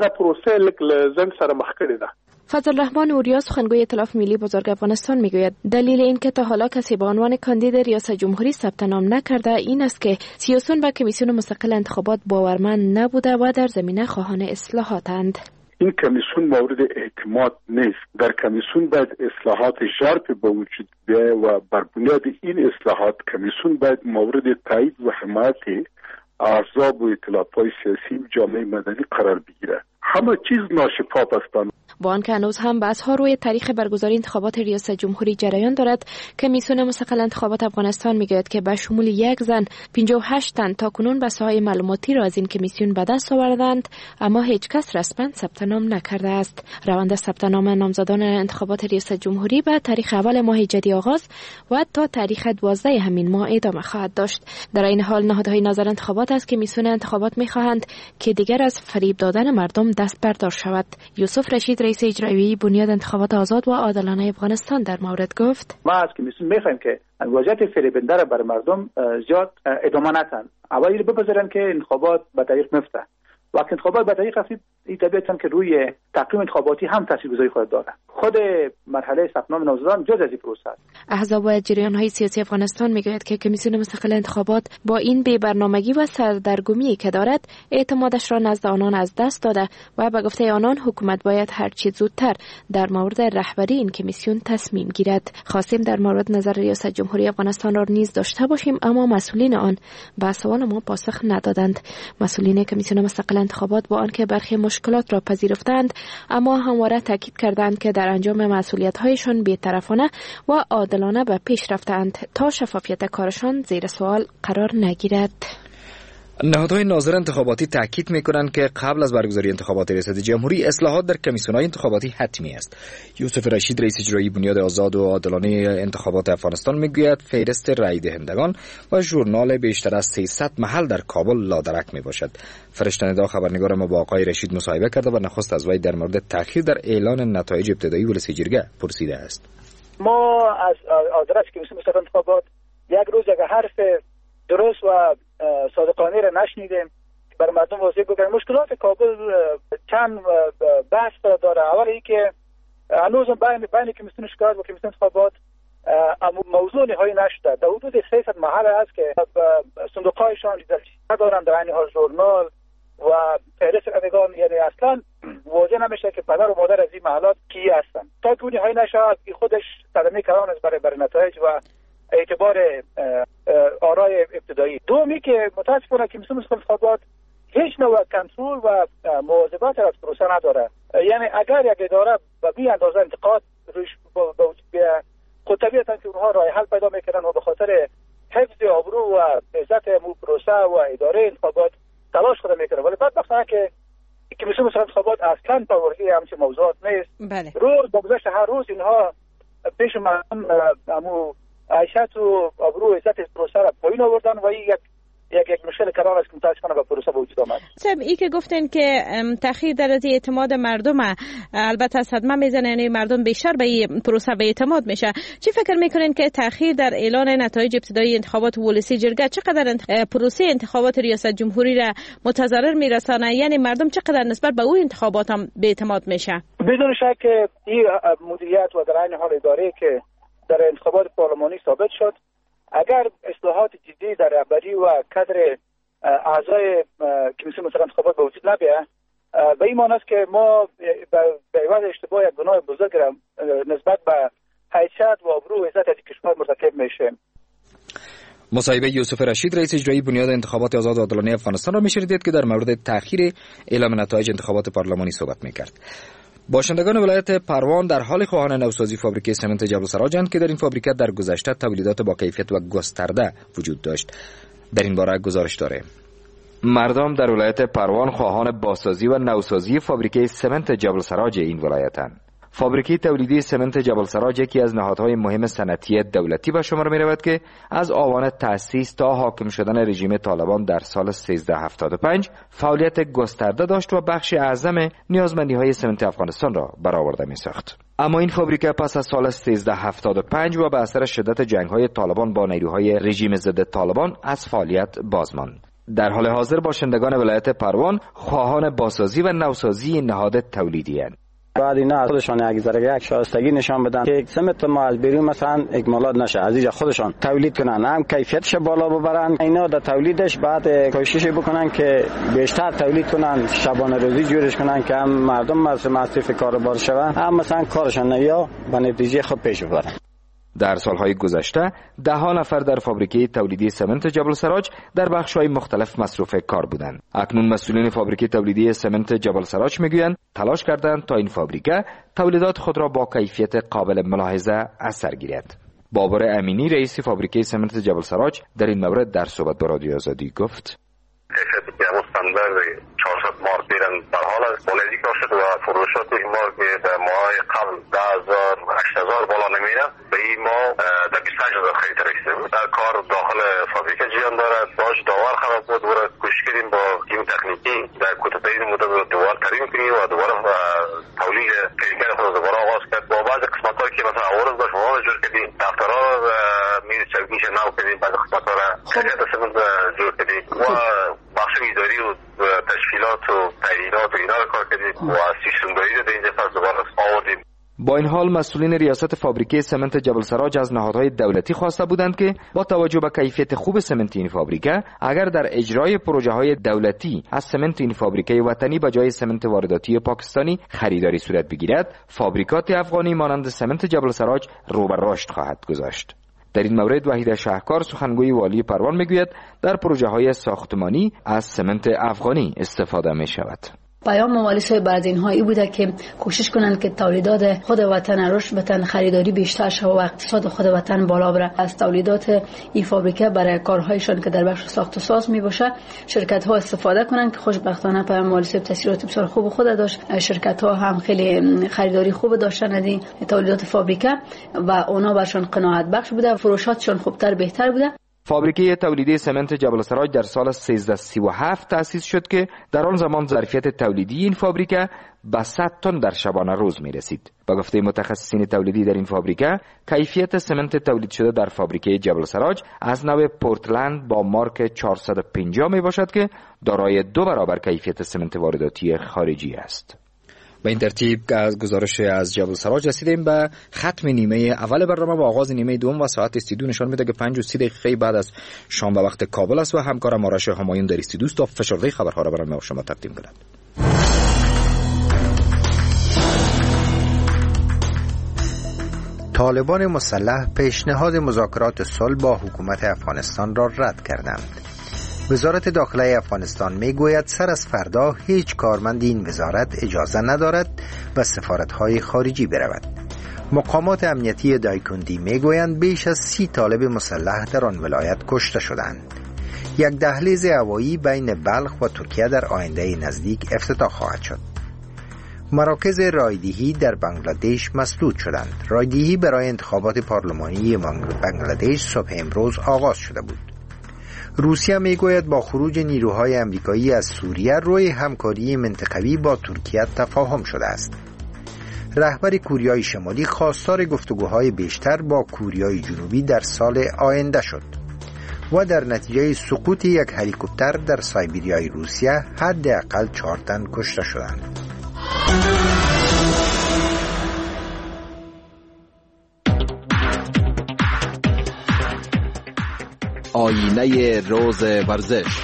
فضل الرحمن اوریا، سخنگوی ائتلاف ملی بزرگ افغانستان، میگوید دلیل این که تا حالا کسی به عنوان کاندید ریاست جمهوری ثبت نام نکرده این است که سیاسیون به کمیسیون مستقل انتخابات باورمند نبوده و در زمینه خواهان اصلاحاتند. این کمیسیون مورد اعتماد نیست. در کمیسیون باید اصلاحات ژرف به وجود بیاید و بر بنیاد این اصلاحات کمیسیون باید مورد تایید و حمایت احزاب و ائتلاف‌های سیاسی و جامعه مدنی قرار بگیرد. همه چیز ناشفاف است. با آنکه هنوز هم بحث‌ها روی تاریخ برگزاری انتخابات ریاست جمهوری جریان دارد، کمیسیون مستقل انتخابات افغانستان میگوید که به شمول یک زن پنجاه و هشت تن تاکنون بساهای معلوماتی را از این کمیسیون به دست آوردند، اما هیچ کس رسما ثبت نام نکرده است. روند ثبت نام نامزدان انتخابات ریاست جمهوری به تاریخ اول ماه جدی آغاز و تا تاریخ دوازده همین ماه ادامه خواهد داشت. در این حال نهادهای ناظر انتخابات از کمیسیون انتخابات میخواهند که دیگر از فریب دادن مردم دست بردار شود. یوسف رشید، رئیس اجرایی بنیاد انتخابات آزاد و عادلانه افغانستان، در مورد گفت: ما از کمیسیون می‌خوایم که وضعیت فریبنده را بر مردم زیاد ادامه ندن. اولی رو بپذیرن که انتخابات به تاریخ میفته وقت انتخابات به طریق است این طبیعتاً که روی تقویم انتخاباتی هم تاثیرگذاری خود داره. خود مرحله ثبت نام نامزدان جز از این پروسه است. احزاب و جریان‌های سیاسی افغانستان میگوید که کمیسیون مستقل انتخابات با این بی‌برنامگی و سردرگمی که دارد اعتمادش را نزد آنان از دست داده و به گفته آنان حکومت باید هر چه زودتر در مورد رهبری این کمیسیون تصمیم گیرد. خواستیم در مورد نظر ریاست جمهوری افغانستان را نیز داشته باشیم، اما مسئولین آن به سوال ما پاسخ ندادند. مسئولین کمیسیون مستقل انتخابات با آنکه برخی مشکلات را پذیرفتند، اما همواره تاکید کردند که در انجام مسئولیت‌هایشان بی‌طرفانه و عادلانه به پیش رفتند تا شفافیت کارشان زیر سوال قرار نگیرد. نهادهای ناظر انتخاباتی تاکید می‌کنند که قبل از برگزاری انتخابات ریاست جمهوری اصلاحات در کمیسیون‌های انتخاباتی حتمی است. یوسف رشید رئیس اجرایی بنیاد آزاد و عادلانه انتخابات افغانستان میگوید فهرست رای دهندگان و ژورنال بیشتر از سیصد محل در کابل لادرک میباشد. فرشته ندا خبرنگار ما با آقای رشید مصاحبه کرده و نخست از وی در مورد تأخیر در اعلان نتایج ابتدایی ولسی جرگه پرسیده است. ما از آدرس کمیسیون مستقل انتخابات یک روز یک حرف درست و صادقانه را نشنیدیم که بر مردم واضح بگیم. مشکلات کابل چند بحث داره. اول اینکه هنوز بین بین کمیسیون شکایت و کمیسیون انتخابات موضوع نهایی نشده. در حدود سیصد محل است که صندوق‌هایشان دیدارچی ندارند، در این حال ژورنال و فهرست رایگان، یعنی اصلا واضح نمیشه که پدر و مادر از این محلات کی هستند. تا که نهایی نشود این خودش صدمه کلان است برای برای نتایج و اعتبار آرای ابتدایی. دومی که متاسفانه کمیسیون مستقل انتخابات هیچ نوع کنترل و مواظبت از پروسه نداره. یعنی اگر یک اداره به بی اندازه انتقاد روش به وجود بیاد، خود طبیعتا که اونها راه حل پیدا میکنن و به خاطر حفظ آبرو و عزت مو پروسه و اداره انتخابات تلاش خود میکنه. ولی بدبختانه که کمیسیون مستقل انتخابات اصلا پاورگی همچین موضوعات نیست. بله. روز با گذشت هر روز اینها پیش مردم امو عیشت و آبرو و عزت پروسه را پایین آوردن و یک یک یک مشکل کلان است که متاسفانه به پروسه به وجود آمد. سب ای که گفتین که تأخیر در از اعتماد مردم البته صدمه میزنه، یعنی مردم بیشتر به این پروسه به اعتماد میشه. چی فکر میکنین که تأخیر در اعلان نتایج ابتدایی انتخابات ولسی جرگه چقدر انت... پروسه انتخابات ریاست جمهوری را متضرر میرسانه؟ یعنی مردم چقدر نسبت به اون انتخابات هم به اعتماد میشه؟ بدون شک این مدیریت و در این حال اداره که در انتخابات پارلمانی ثابت شد، اگر اصلاحات جدی در رهبری و کادر اعضای کمیسیون مستقل انتخابات به وجود نبیه، به این معنی است که ما به عوض اشتباه یک گناه بزرگ را نسبت به حیثیت و آبرو و عزت از کشور مرتکب میشیم. مصاحبه یوسف رشید رئیس اجرایی بنیاد انتخابات آزاد و عادلانه افغانستان را میشنیدید که در مورد تأخیر اعلام نتایج انتخابات پارلمانی صحبت میکرد. باشندگان ولایت پروان در حال خواهان نوسازی فابریکه سمنت جبل سراجند که در این فابریکه در گذشته تولیدات با کیفیت و گسترده وجود داشت. در این باره گزارش داره. مردم در ولایت پروان خواهان بازسازی و نوسازی فابریکه سمنت جبل سراج این ولایتند. فابریکه تولیدی سمنت جبل سراج یکی از نهادهای مهم صنعتی دولتی به شمار می رود که از آوان تأسیس تا حاکم شدن رژیم طالبان در سال سیزده هفتاد و پنج فعالیت گسترده داشت و بخش اعظم نیازمندی های سمنت افغانستان را برآورده می ساخت. اما این فابریکه پس از سال سیزده هفتاد و پنج و به اثر شدت جنگ های طالبان با نیروهای رژیم ضد طالبان از فعالیت باز ماند. در حال حاضر باشندگان ولایت پروان خواهان بازسازی و نوسازی نهاد تولیدی اند. بعد اینا خودشان یک ذره یک شایستگی نشان بدن که سمت ما از بیرون مثلا اکمالات نشه، از اینجا خودشان تولید کنن، هم کیفیتش بالا ببرن. اینا در تولیدش بعد کوشش بکنن که بیشتر تولید کنن، شبانه روزی جورش کنن که هم مردم مصرف کاروبار شوند، هم مثلا کارشان نیا به نتیجه خود پیش ببرن. در سالهای گذشته ده ها نفر در فابریکه تولیدی سمنت جبل سراج در بخش‌های مختلف مصروف کار بودند. اکنون مسئولین فابریکه تولیدی سمنت جبل سراج میگویند تلاش کردند تا این فابریکه تولیدات خود را با کیفیت قابل ملاحظه از سر گیرد. بابر امینی رئیس فابریکه سمنت جبل سراج در این مورد در صحبت با رادیو آزادی گفت: چهارصد مارک بیرن در حال بولدی کار شد و فروشات این مارک در ماه قبل ده هزار هشت هزار بالا نمیره، به این ماه در بیست و پنج هزار خیلی رسیدیم. در کار داخل فابریکه جریان دارد، باش داور خراب بود و کوشش کردیم با تیم تکنیکی در کوتاه مدت دوباره ترمیم کنیم و دوباره تولید کیفیت خود دوباره آغاز کرد. با بعض قسمت‌ها که مثلا عوارض داشت اونها جور کردیم، دفترها میز چوکیش نو کردیم، بعض قسمت‌ها را کیفیت سمنت جور کردیم و بخش اداری و تشکیلات و تعیینات و اینا رو کار کردیم و سیستم داری رو در اینجا پس دوباره آوردیم. با این حال مسئولین ریاست فابریکه سمنت جبل سراج از نهادهای دولتی خواسته بودند که با توجه به کیفیت خوب سمنت این فابریکه اگر در اجرای پروژه های دولتی از سمنت این فابریکه وطنی به جای سمنت وارداتی پاکستانی خریداری صورت بگیرد، فابریکات افغانی مانند سمنت جبل سراج رو به رشد خواهد گذاشت. در این مورد وحید شهکار سخنگوی والی پروان میگوید در پروژه های ساختمانی از سمنت افغانی استفاده می شود. پیام ممالسه بعد اینها ای بوده که کوشش کنند که تولیدات خود وطن رشد بتن، خریداری بیشتر شود و اقتصاد خود وطن بالا بره. از تولیدات این فابریکه برای کارهایشان که در بخش ساخت و ساز می باشه شرکت ها استفاده کنند که خوشبختانه پیام ممالسه تاثیرات بسیار خوب خود داشت. شرکت ها هم خیلی خریداری خوب داشتن از این تولیدات فابریکه و اونا برشان قناعت بخش بوده، فروشاتشان خوبتر بهتر بوده. فابریکه تولیدی سمنت جبل سراج در سال سیزده سی و هفت تأسیس شد که در آن زمان ظرفیت تولیدی این فابریکه به صد تن در شبانه روز می رسید. با گفته متخصصین تولیدی در این فابریکه، کیفیت سمنت تولید شده در فابریکه جبل سراج از نوع پورتلند با مارک چهارصد و پنجاه می باشد که دارای دو برابر کیفیت سمنت وارداتی خارجی است. به این ترتیب از گزارش از جبل سراج رسیدیم به ختم نیمه اول برنامه و آغاز نیمه دوم و ساعت استودیو نشان میده که پنج و سی دقیقه بعد از شام به وقت کابل است و همکارم آرش همایون در استودیو است تا فشرده خبرها را برای شما تقدیم کند. طالبان مسلح پیشنهاد مذاکرات صلح با حکومت افغانستان را رد کردند. وزارت داخله افغانستان میگوید سر از فردا هیچ کارمند این وزارت اجازه ندارد و سفارت‌های خارجی برود. مقامات امنیتی دایکندی میگویند بیش از سی طالب مسلح در آن ولایت کشته شدند. یک دهلیز هوایی بین بلخ و ترکیه در آینده نزدیک افتتاح خواهد شد. مراکز رایدهی در بنگلادش مسدود شدند. رایدهی برای انتخابات پارلمانی بنگلادش صبح امروز آغاز شده بود. روسیه میگوید با خروج نیروهای امریکایی از سوریه روی همکاری منطقوی با ترکیه تفاهم شده است. رهبر کوریای شمالی خواستار گفتگوهای بیشتر با کوریای جنوبی در سال آینده شد و در نتیجه سقوط یک هلیکوپتر در سایبریای روسیه حداقل چهار تن کشته شدند. آینه روز ورزش.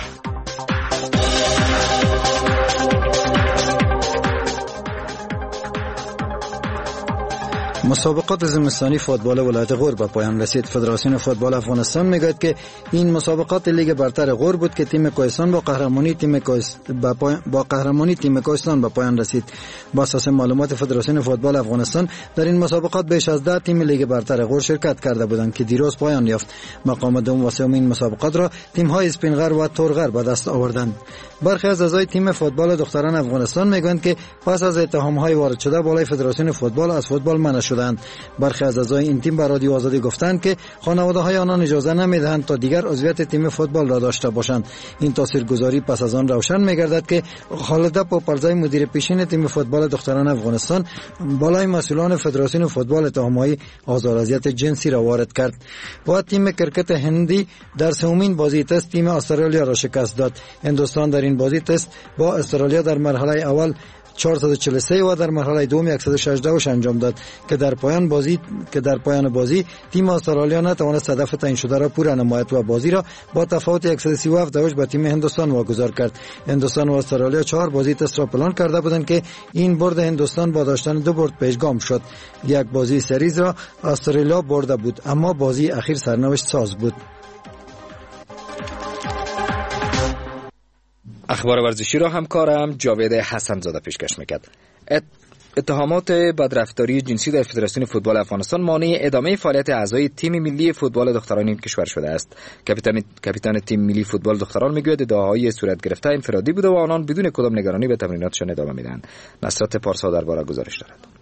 مسابقات زمستانی فوتبال ولایت غور به پایان رسید. فدراسیون فوتبال افغانستان میگوید که این مسابقات لیگ برتر غور بود که تیم کوهستان با قهرمانی تیم کوهستان با قهرمانی تیم کوهستان به پایان رسید. با اساس معلومات فدراسیون فوتبال افغانستان در این مسابقات بیش از ده تیم لیگ برتر غور شرکت کرده بودند که دیروز پایان یافت. مقام دوم و سوم این مسابقات را تیم‌های اسپینغر و تورغر به دست آوردند. برخی از اعضای تیم فوتبال دختران افغانستان میگویند که پس از اتهام‌های وارد شده بالای فدراسیون فوتبال از فوتبال منع شدند. برخی از اعضای این تیم به رادیو آزادی گفتند که خانواده‌های آنان اجازه نمی‌دهند تا دیگر عضویت تیم فوتبال را داشته باشند. این تاثیرگذاری پس از آن روشن می‌گردد که خالد پوپلزای مدیر پیشین تیم فوتبال دختران افغانستان بالای مسئولان فدراسیون فوتبال اتهام‌های آزار-اذیت جنسی را وارد کرد. و تیم کرکت هندی در سومین بازی تست تیم استرالیا را شکست داد. هندوستان در این بازی تست با استرالیا در مرحله اول چهارصد و چهل و سه و در مرحله دوم صد و شصت انجام داد که در پایان بازی که در پایان بازی تیم استرالیا نتوانست هدف تعیین شده را پورا نماید و بازی را با تفاوت صد و سی و هفت دوش به تیم هندوستان واگذار کرد. هندوستان و استرالیا چهار بازی تست را پلان کرده بودند که این برد هندوستان با داشتن دو برد پیشگام شد. یک بازی سریز را استرالیا برده بود اما بازی اخیر سرنوشت ساز بود. اخبار ورزشی را همکارم جاوید حسن زاده پیشکش میکرد. اتهامات بدرفتاری جنسی در فدراسیون فوتبال افغانستان مانع ادامه فعالیت اعضای تیم ملی فوتبال دختران این کشور شده است. کاپیتان کاپیتان تیم ملی فوتبال دختران میگوید ادعاهای صورت گرفته انفرادی بوده و آنان بدون کدام نگرانی به تمریناتشان ادامه میدن. نصرت پارسا درباره گزارش دارد.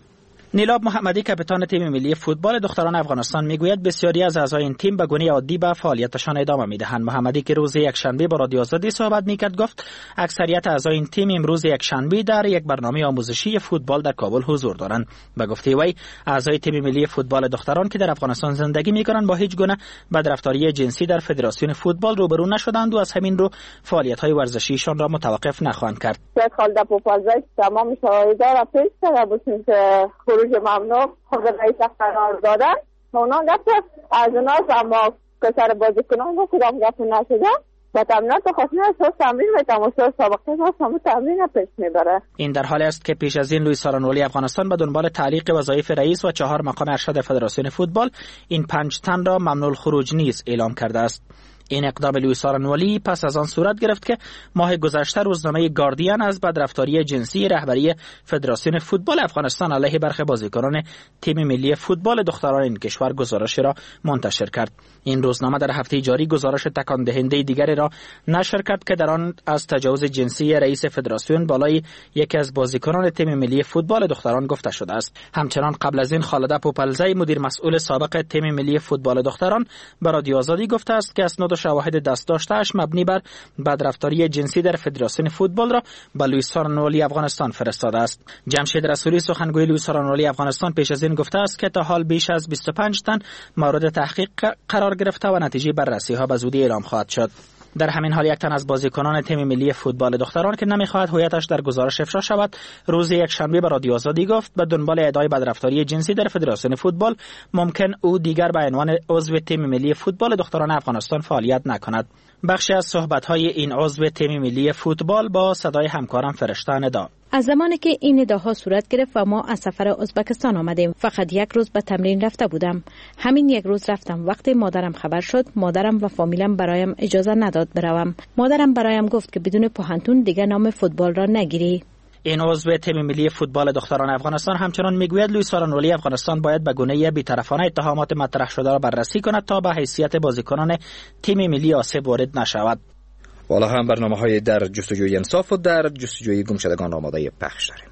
نیلاب محمدی کاپیتان تیم ملی فوتبال دختران افغانستان میگوید بسیاری از اعضای این تیم به گونه عادی به فعالیتشان ادامه میدهند. محمدی که روز یکشنبه با رادیو آزادی صحبت میکرد گفت اکثریت اعضای این تیم امروز یکشنبه در یک برنامه آموزشی فوتبال در کابل حضور دارند. به گفته وی اعضای تیم ملی فوتبال دختران که در افغانستان زندگی میکنند با هیچ گونه بدرفتاری جنسی در فدراسیون فوتبال روبرو نشدند و از همین رو فعالیت‌های ورزشیشان را متوقف نخواهند کرد. خالد پوپالزای تمام شواهد را پیش کرده بودیم که خروج ممنوع خود رئیس قرار دادن. اونا گفت از اوناست، اما کسر بازیکنان با کدام گفت نشده و تمرینات خاصی اساس تمرین و تماشا سابقه ما هم تمرین پیش میبره. این در حالی است که پیش از این لوئیس آرانولی افغانستان به دنبال تعلیق وظایف رئیس و چهار مقام ارشد فدراسیون فوتبال این پنج تن را ممنوع الخروج نیز اعلام کرده است. این اقدام لوئیس آرانولی پس از آن صورت گرفت که ماه گذشته روزنامه گاردین از بدرفتاری جنسی رهبری فدراسیون فوتبال افغانستان علیه برخی بازیکنان تیم ملی فوتبال دختران این کشور گزارشی را منتشر کرد. این روزنامه در هفته جاری گزارش تکان دهنده دیگری را نشر کرد که در آن از تجاوز جنسی رئیس فدراسیون بالای یکی از بازیکنان تیم ملی فوتبال دختران گفته شده است. همچنان قبل از این خالد پوپلزی مدیر مسئول سابق تیم ملی فوتبال دختران به رادیو آزادی گفته است که اسناد شواهد دست داشته‌اش مبنی بر بدرفتاری جنسی در فدراسیون فوتبال را به لوئیس آرانولی افغانستان فرستاده است. جمشید رسولی سخنگوی لوئیس آرانولی افغانستان پیش از این گفته است که تا حال بیش از بیست و پنج تن مورد تحقیق قرار گرفته و نتیجه بررسی‌ها به زودی اعلام خواهد شد. در همین حال یک تن از بازیکنان تیم ملی فوتبال دختران که نمی‌خواهد هویتش در گزارش افشا شود روز یکشنبه به رادیو آزادی گفت به دنبال ادعای بدرفتاری جنسی در فدراسیون فوتبال ممکن او دیگر به عنوان عضو تیم ملی فوتبال دختران افغانستان فعالیت نکند. بخشی از صحبت‌های این عضو تیم ملی فوتبال با صدای همکارم فرشته ندا. از زمانی که این ادعاها صورت گرفت و ما از سفر ازبکستان آمدیم فقط یک روز به تمرین رفته بودم. همین یک روز رفتم. وقتی مادرم خبر شد مادرم و فامیلم برایم اجازه نداد بروم. مادرم برایم گفت که بدون پوهنتون دیگر نام فوتبال را نگیری. این عضو تیم ملی فوتبال دختران افغانستان همچنان میگوید لوئیس آرانولی افغانستان باید به گونه بی‌طرفانه اتهامات مطرح شده را بررسی کند تا به حیثیت بازیکنان تیم ملی آسیب وارد نشود. والا هم برنامه‌های در جستجوی انصاف و در جستجوی گمشدگان آماده پخش داریم.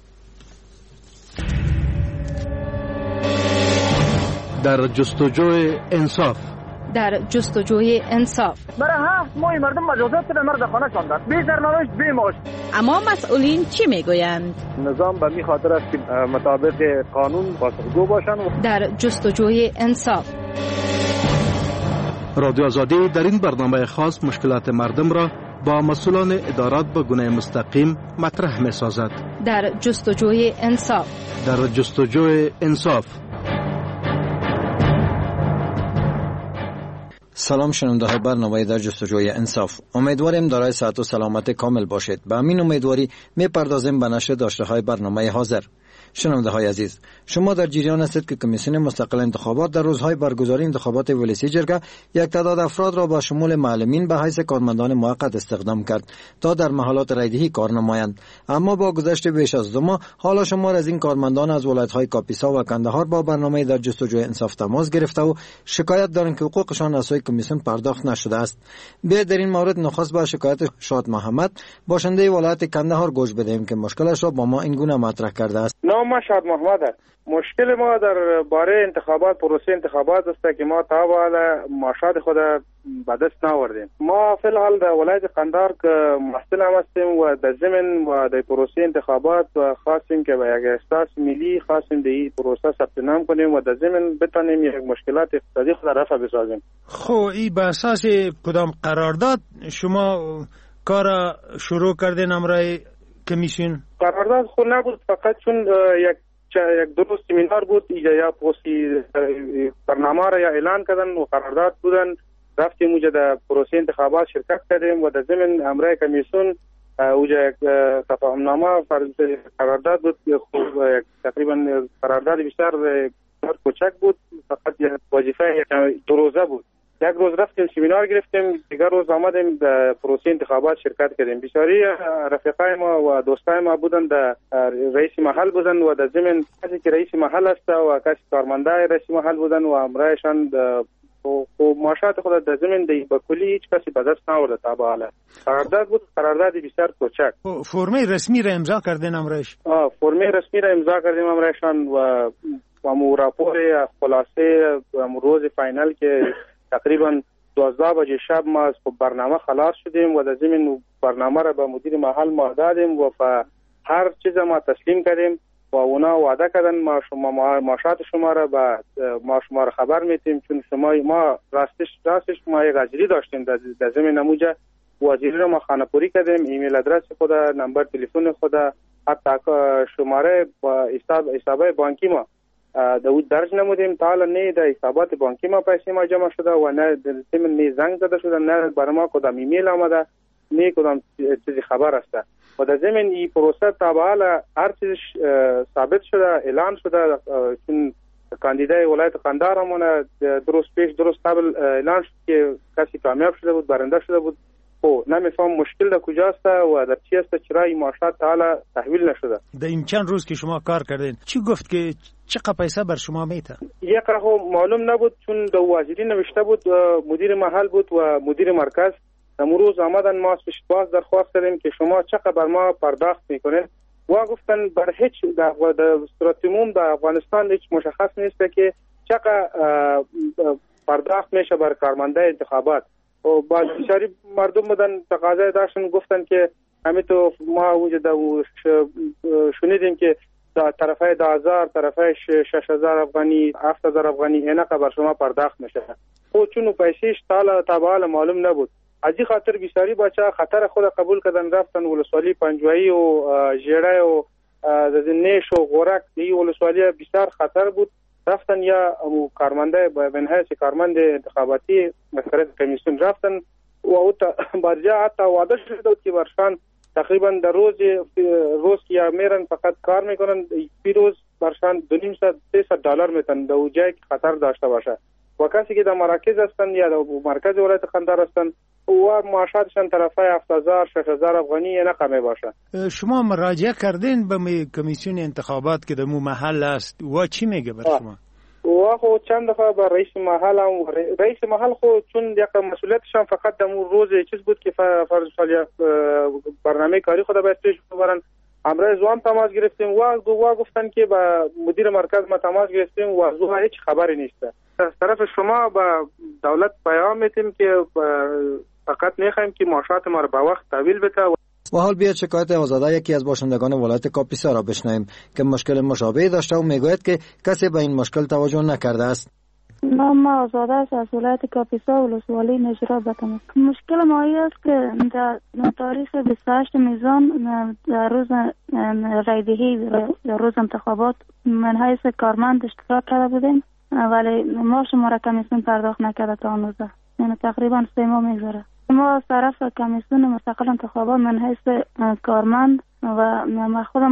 در جستجوی انصاف در جستجوی انصاف برای هفت ماه مردم مجازات به مرد خانه شاندن بی سرنوشت بی معاش. اما مسئولین چی میگویند؟ نظام به می خاطر است که مطابق قانون پاسخگو باشند. در جستجوی انصاف رادیو آزادی در این برنامه خاص مشکلات مردم را با مسئولان ادارات به گونه مستقیم مطرح می سازد. در جستجوی انصاف در جستجوی انصاف سلام شنونده های برنامه در جستجوی انصاف. امیدواریم دارای صحت و سلامت کامل باشید. به همین امیدواری می پردازیم به نشر داشته های برنامه حاضر. شنونده های عزیز، شما در جریان هستید که کمیسیون مستقل انتخابات در روزهای برگزاری انتخابات ولسی جرگه یک تعداد افراد را با شمول معلمین به حیث کارمندان موقت استخدام کرد تا در محلات رایدهی کار نمایند. اما با گذشت بیش از دو ماه حالا شمار از این کارمندان از ولایت‌های کاپیسا و کندهار با برنامه در جستجوی انصاف تماس گرفته و شکایت دارند که حقوقشان از سوی کمیسیون پرداخت نشده است. بیا در این مورد نخست با شکایت شاد محمد باشنده ولایت کندهار گوش بدهیم که مشکلش را با ما این گونه مطرح کرده است. ما شاد محمد است. مشکل ما در باره انتخابات پروسه انتخابات است که ما تا حالا معاشات خود به دست ناوردیم. ما فی الحال در ولایت قندهار که مسئول هم هستیم و در ضمن و در پروسه انتخابات و خواستیم که به یک اساس ملی خواستیم در این پروسه ثبت نام کنیم و در ضمن بتانیم یک مشکلات اقتصادی خود رفع بسازیم. خب این به اساس کدام قرارداد شما کار شروع کردین امرای کمیسیون؟ قرارداد خود نبود، فقط چون یک یک درست سمینار بود یا پوسی برنامه را یا اعلان کردن و قرارداد بودن، رفتیم اونجا در پروسه انتخابات شرکت کردیم و در ضمن امرای کمیسیون اونجا یک تفاهم نامه قرارداد بود. تقریبا قرارداد بیشتر کوچک بود، فقط وظیفه دو روزه بود. یک روز رفتیم سمینار گرفتیم، دیگر روز آمدیم در پروسه انتخابات شرکت کردیم. بسیاری رفیقای ما و دوستای ما بودن، در رئیس محل بودن و در ضمن کسی که رئیس محل است و کسی کارمندای رئیس محل بودن و امرایشان و معاشات خود در زمین دی به کلی هیچ کسی به دست نآورده تا به حالا. قرارداد بود، قرارداد بسیار کوچک. فرمه رسمی را امضا کردین امرایش؟ آه فرمه رسمی را امضا کردیم امرایشان و و مو راپور خلاصه روز فاینال که تقریبا دوازده بجه شب ما از برنامه خلاص شدیم و در زمین برنامه را به مدیر محل ما دادیم و هر چیز ما تسلیم کردیم و اونا وعده کردن ما شما معاشات شما را به ما شما را خبر میتیم، چون شما ما راستش راستش ما یک حاضری داشتیم در زمین نموجه وزیری را ما خانه‌پوری کردیم، ایمیل آدرس خود، نمبر تلفن خود، حتی شماره با حساب حساب بانکی ما داود درج نمودیم. تا حالا نه در حسابات بانکی ما پیسې ما جمع شده و نه در زمین نه زنگ زده شده، نه بر ما کدام ایمیل آمده، نه کدام چیزی خبر است. و در زمین این پروسه تا به حال هر چیزش ثابت شده، اعلان شده، چون کاندیدای ولایت قندهار همونه درست پیش درست قبل اعلان شد که کسی کامیاب شده بود، برنده شده بود. خب نمیفهم مشکل در کجاست و در چی است، چرا این معاشات تا حالا تحویل نشده. در این چند روز که شما کار کردین چی گفت که چقدر پیسه بر شما میته؟ یک راه معلوم نبود، چون در وزیری نوشته بود، مدیر محل بود و مدیر مرکز. امروز آمدن ما پیش باز درخواست کردیم که شما چقدر بر ما پرداخت میکنین و گفتن بر هیچ در صورت عموم در افغانستان هیچ مشخص نیست که چقدر پرداخت میشه بر کارمنده انتخابات. و بعض بیچاره مردم بودن تقاضای داشتن، گفتن که همین تو ما وجود شنیدیم که در طرفای ده هزار، طرفای شش هزار افغانی، هفت هزار افغانی اینا بر شما پرداخت میشه. خود چون پیسیش تا تا به حال معلوم نبود. از این خاطر بیچاره بچه خطر خود قبول کردن، رفتن ولسوالی پنجوایی و ژیړای و نیش و غورک. این ولسوالی بسیار خطر بود. رفتن یا کارمنده به نهایت کارمند انتخاباتی مسئله کمیسیون رفتن و او برجا حتی وعده شده که برشان تقریبا در روز روز که یا میرن فقط کار میکنن، فی روز برشان دو نیم صد سه صد دلار میتن در جایی که خطر داشته باشه. و کسی که در مراکز هستن یا در مرکز ولایت قندهار هستن و معاشاتشان طرفای هفت هزار شش هزار افغانی نقمه باشه. شما مراجعه کردین به کمیسیون انتخابات که در مو محل است و چی میگه بر شما؟ و خو چند دفعه با رئیس محل هم رئیس محل خو چون یک مسئولیتشان فقط در روز چیز بود که فرض سال برنامه کاری خود باید پیش ببرن. امروز زوام تماس گرفتیم و گوا گفتن که با مدیر مرکز ما تماس گرفتیم و از هیچ خبری نیست. از طرف شما با دولت پیام میتیم که فقط میخوایم که معاشات ما رو به وقت تحویل بده. و حال بیاد شکایت آزاده یکی از باشندگان ولایت کاپیسا را بشنویم که مشکل مشابهی داشته و میگوید که کسی به این مشکل توجه نکرده است. نام آزاده است از ولایت کاپیسا ولسوالی نجراب بتم. مشکل ما است که در تاریخ بیست و هشت میزان در روز رایدهی در روز انتخابات من حیث کارمند اشتراک کرده بودیم ولی ما شما را کمیسیون پرداخت نکرده تا آن روزه، یعنی تقریبا سه ماه میگذره. ما از طرف کمیسیون مستقل انتخابات من حیث کارمند و ما خودم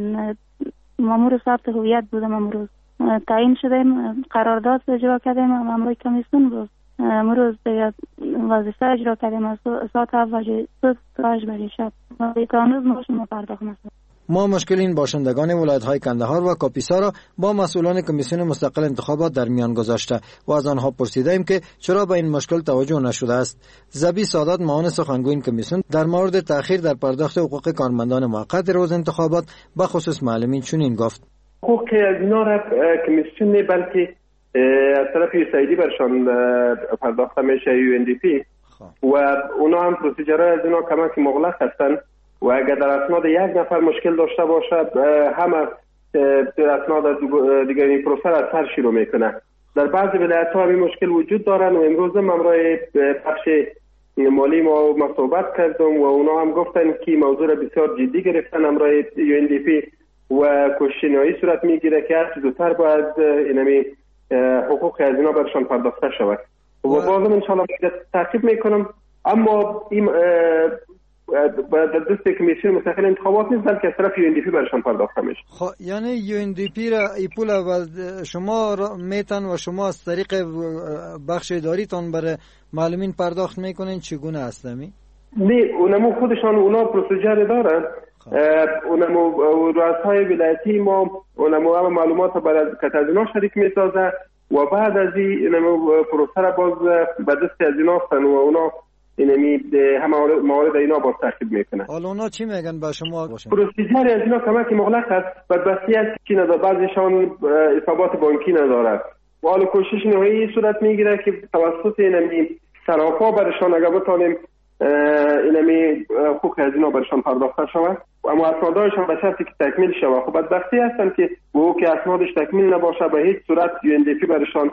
مامور ثبت هویت بودم، امروز تعیین شدیم، قرارداد اجرا کردیم، امروز کمیسیون بود امروز دیگه وظیفه اجرا کردیم از ساعت هفت بجه صبح تا هشت بجه شب و تا هنوز ما شما پرداخت نشد. ما مشکل این باشندگان ولایت‌های قندهار و کاپیسا را با مسئولان کمیسیون مستقل انتخابات در میان گذاشته و از آنها پرسیدیم که چرا به این مشکل توجه نشده است. زبی سادات معاون سخنگوی این کمیسیون در مورد تأخیر در پرداخت حقوق کارمندان موقت روز انتخابات به خصوص معلمین چنین گفت: حقوق از اینا را کمیسیون نه بلکه از طرف سعیدی برشان پرداخته میشه یو ان دی پی و اونا هم پروسیجرهای از اینا کمک مغلق هستند و اگر در اسناد یک نفر مشکل داشته باشد همه اسناد دیگر این پروسه را از سر شروع میکنه. در بعضی ولایت‌ها همین مشکل وجود دارن و امروز هم امروز بخش مالی ما صحبت کردم و اونا هم گفتن که موضوع را بسیار جدی گرفتن امروز یو ان دی پی و کوشش‌های صورت میگیره که هر زودتر باید اینمی حقوق از اینا برشان پرداخته شود و بازم انشاءالله تعقیب میکنم. اما این در دست کمیسیون مستقل انتخابات نیست بلکه از طرف یو ان دی پی برشان پرداخته میشه. خب یعنی یو ان دی پی را ای پول شما میتن و شما از طریق بخش اداریتان برای معلمین پرداخت میکنین چگونه است نمی؟ نه اونمو خودشان اونا پروسیجر دارن. اونمو رؤسای ولایتی ما اونمو هم معلومات برای کتازینا شریک میسازه و بعد از این پروسه را باز به دست از اینا هستن و اونا اینمی همه موارد اینا باز تعقیب میکنن. حالا اونا چی میگن با شما؟ پروسیجر از اینا کمک مغلق است، بدبختی است که نداره، بعضیشان حسابات بانکی ندارد و حالا کوشش نهایی صورت میگیره که توسط اینمی سراپا برشان اگر بتانیم اینمی حقوق از اینا برشان پرداخته شود، اما اسنادهایشان به شرطی که تکمیل شود. خب بدبختی هستن که او که اسنادش تکمیل نباشه به هیچ صورت یو ان دی پی برشان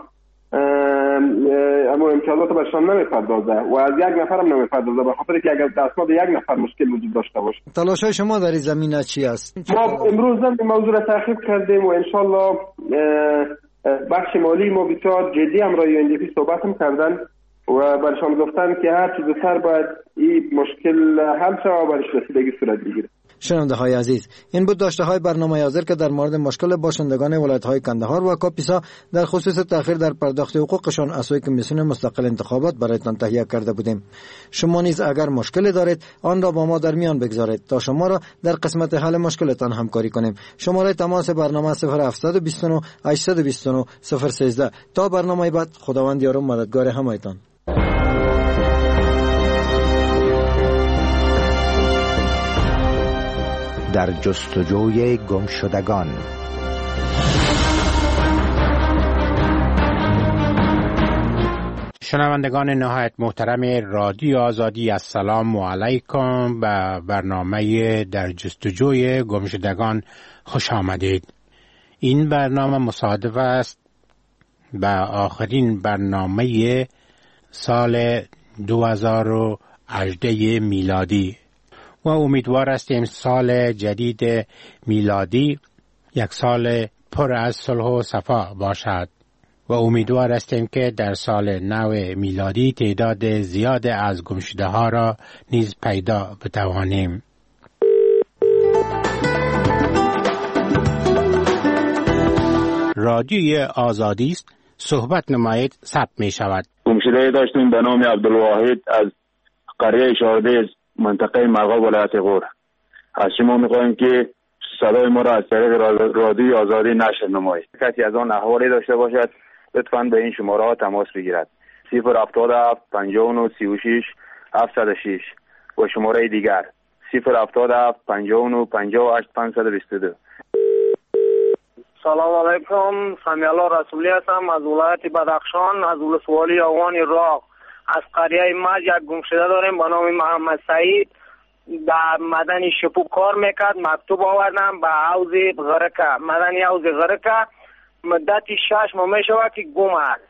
اما امتیازات برشان نمیپردازه و از یک نفر هم نمیپردازه، به خاطر که اگر اسناد یک نفر مشکل وجود داشته باشه. تلاش‌های شما در این زمینه چی است؟ ما امروز هم این موضوع را تعقیب کردیم و انشالله بخش مالی ما بسیار جدی هم را یو ان دی پی صحبت هم کردن و برشان گفتن که هر چیز زودتر باید این مشکل حل شود و برش رسیدگی صورت بگیره. شنونده های عزیز، این بود داشته های برنامه حاضر که در مورد مشکل باشندگان ولایت های کندهار و کاپیسا در خصوص تأخیر در پرداخت حقوقشان از سوی کمیسیون مستقل انتخابات برایتان تهیه کرده بودیم. شما نیز اگر مشکلی دارید آن را با ما در میان بگذارید تا شما را در قسمت حل مشکلتان همکاری کنیم. شماره تماس برنامه صفر هفت دو نه هشت دو نه صفر یک سه. تا برنامه بعد، خداوند یار و مددگار همایتان. در جستجوی گمشدگان. شنوندگان نهایت محترم رادیو آزادی، السلام علیکم. به برنامه در جستجوی گمشدگان خوش آمدید. این برنامه مصادف است به آخرین برنامه سال دو هزار و هجده میلادی و امیدوار هستیم سال جدید میلادی یک سال پر از صلح و صفا باشد و امیدوار هستیم که در سال نو میلادی تعداد زیاد از گمشده ها را نیز پیدا بتوانیم. رادیوی آزادی است، صحبت نمایید، ثبت می شود. گمشده داشتیم به نام عبدالواحد از قریه شاردیز منطقه مرغاب ولایت غور. از شما میخواهیم که صدای ما را از طریق رادیوی آزادی نشر نمایید. کسی از آن احوالی داشته باشد لطفاً به این شماره ها تماس بگیرد: صفر هفتاد و هفت پنجاه و نه سی و شش هفتصد و شش و شماره دیگر صفر هفتاد و هفت پنجاه و نه پنجاه و هشت پانصد و بیست و دو. سلام علیکم، سمی الله رسولی هستم از ولایت بدخشان، از ولسوالی آوان راغ. از قریه مج یک گمشده داریم به نام محمد سعید، در مدنی شپو کار میکرد. مکتوب آوردم به حوض غرکه، مدنی حوض غرکه، مدتی شش ماه میشود که گم است.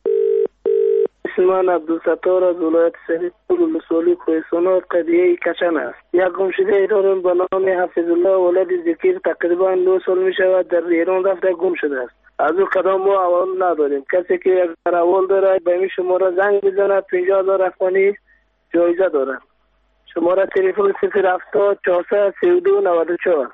من عبدالستار از ولایت سریع ولسوالی کوهستان قریه کچن است. یک گمشده دارم به نام حفظ الله ولد ذکیر، تقریبا دو سال می شود در ایران رفته گم شده است. از او قدم ما اول نداریم. کسی که اگر اول داره به این شماره زنگ بزنه، پنجاه هزار افغانی جایزه داره. شماره تلفن صفر هفتاد چهارصد سی و دو نود و چهار.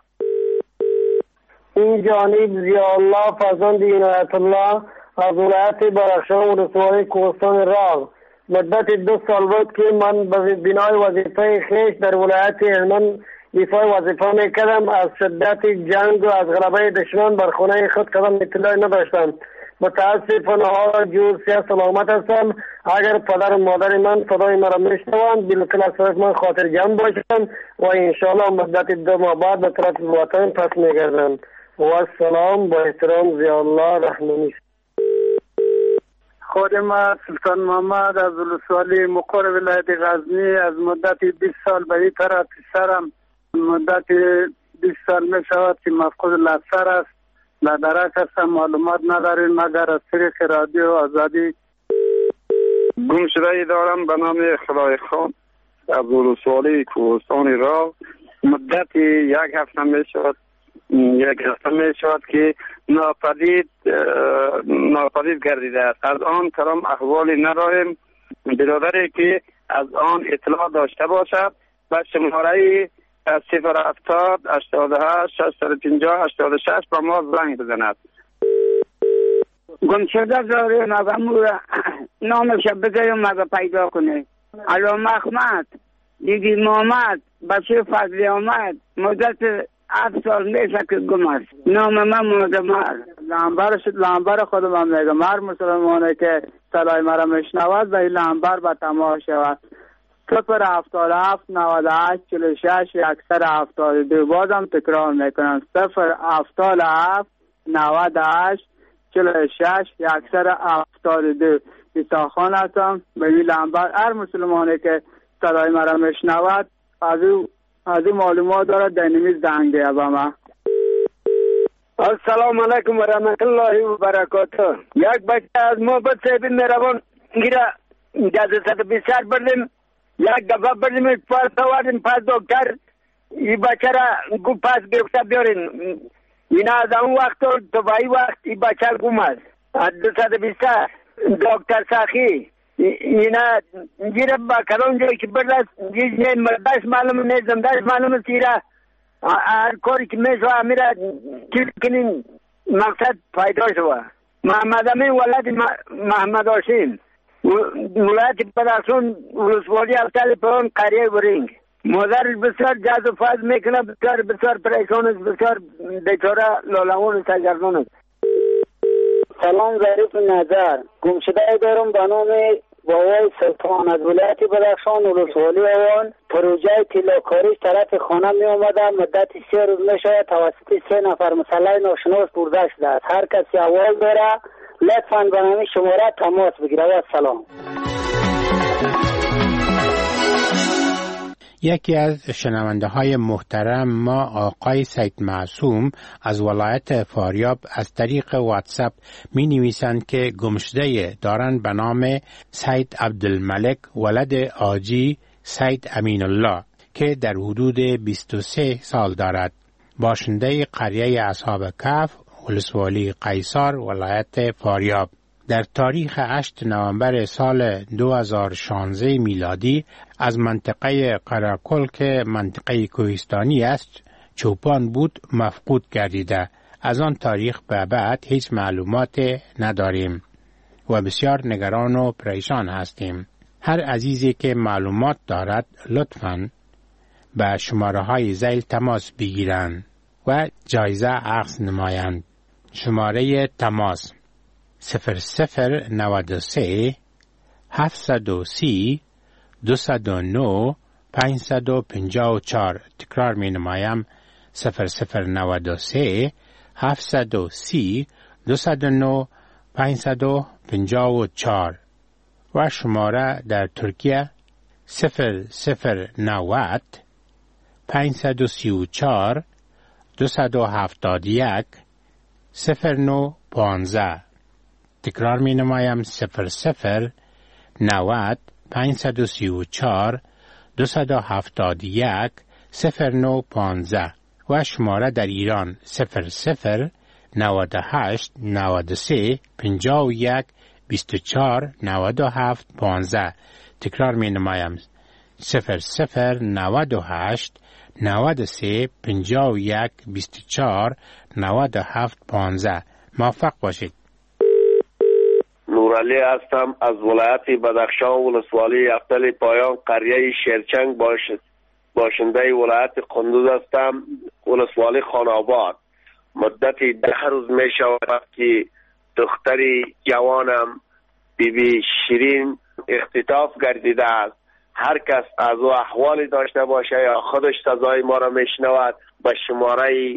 این جانب ضیاءالله فرزند عنایت الله از ولایت بدخشان ولسوالی کوهستان راغ. مدت دو سال بود که من به بنای وظیفه خویش در ولایت هلمند ایفای وظیفه میکردم. از شدت جنگ و از غلبه دشمن بر خانه خود قدم اطلاع نداشتم. متاسفانه حال جور سیاه سلامت هستم. اگر پدر و مادر من صدای مرا میشنوند بالکل از طرف من خاطر جمع باشند و انشاءالله مدت دو ماه بعد به طرف وطن پس میگردند. و السلام، با احترام، ضیاءالله رحمانی. خودم سلطان محمد از ولسوالی مقر ولایت غزنی، از مدت بیست سال به این طرف پسرم مدت بیست سال می شود که مفقود لفظر است. لدرک هستم، معلومات نداریم مگر از طریق رادیو آزادی. گم شده دارم به نام خدای خان از ولسوالی کوهستان راغ. مدت یک هفته می شود یک هفته می شود که ناپدید ناپدید گردیده است. از آن کرم احوالی نداریم. برادری که از آن اطلاع داشته باشد و شماره صفر هفتاد هشتاد و هشت شصت و پنجاه هشتاد و شش با ما زنگ بزند. گم شده داریم از امور نامش بذاریم مگه پیدا کنه. علامه احمد، دیدی محمد، بشیر فضلی آمد، مدت هفت سال میشه که گم است. نام من معظمر. لنبر شد لنبر خودم هم میگم. هر مسلمانه که صدای مرا میشنود به این لنبر به تمام شود. صفر هفتاد هفت نود و هشت چهل و شش یکصد هفتاد و دو. بازم تکرار میکنم صفر هفتاد هفت نود و هشت چهل و شش یکصد هفتاد و دو. عیسی خان هستم. به این لنبر هر مسلمانه که صدای مرا میشنود از او از این معلومات دارد دینمیز دنگه با ما. السلام علیکم و رحمت الله و برکاته. یک بچه از محبت صاحب مهربان گیره اجازه صد بیشتر بردیم. یک دفعه بردیم پس آوردیم پس دکتر این بچه را گو پس گرفته بیارین. اینا از اون وقت تو به این وقت این بچه گم است. از دو صد بیشتر دکتر ساخی اینا گیره با کلان جایی که برد یه مردش معلوم نیست زمدش معلوم است ایره هر کاری که میشوه امیره چیز کنین مقصد پیدا شوه. محمد امین ولد محمد هاشم ولایت بدخشان ولسوالی افتال پران قریه ورینگ. مادر بسیار جز و فاز میکنه بسیار بسیار پریشان است بسیار بیچاره لالوان سرگردان است. سلام ظریف نظر. گمشده دارم به نام بابای سلطان از ولایت بدخشان ولسوالی اوان. پروژه طلاکاریش طرف خانه می آمده مدت سه روز می شود توسط سه نفر مسلح ناشناس برده شده است. هر کسی احوال داره لطفاً به نام شماره تماس بگیره. و سلام. یکی از شنونده های محترم ما آقای سید معصوم از ولایت فاریاب از طریق واتساپ می نویسند که گمشده دارند به نام سید عبدالملک ولد آجی سید امین الله که در حدود بیست و سه سال دارد. باشنده قریه اصحاب کهف ولسوالی قیصر ولایت فاریاب. در تاریخ هشتم نوامبر سال دو هزار و شانزده میلادی از منطقه قراکل که منطقه کوهستانی است چوپان بود مفقود گردیده. از آن تاریخ به بعد هیچ معلومات نداریم و بسیار نگران و پریشان هستیم. هر عزیزی که معلومات دارد لطفاً به شماره های ذیل تماس بگیرند و جایزه اخذ نمایند. شماره تماس صفر صفر نود و سه هفتصد و سی دویست و نه پانصد و پنجاه و چهار. تکرار می نمایم صفر صفر نود و سه هفتصد و سی دویست و نه پانصد و پنجاه و چهار. و شماره در ترکیه صفر صفر نود پانصد و سی و چهار دویست و هفتاد و یک صفر نه پانزده. تکرار می نمایم صفر صفر نود پانصد و سی و چهار دویست و هفتاد و یک صفر نه پانزده. و شماره در ایران صفر صفر نود و هشت نود و سه پنجاه و یک بیست و چهار نود و هفت پانزده. تکرار می نمایم صفر صفر نود و هشت نود و سه پنجاه و یک بیست و چهار نود و هفت پانزده. موفق باشید. نورعلی هستم از ولایت بدخشان ولسوالی افتل پایان قریه شیرچنگ باشد. باشنده ولایت قندوز هستم ولسوالی خانآباد. مدتی ده روز می شود که دختری جوانم بی بی شیرین اختطاف گردیده است. هر کس از او احوالی داشته باشه یا خودش صدای ما را میشنود به شماره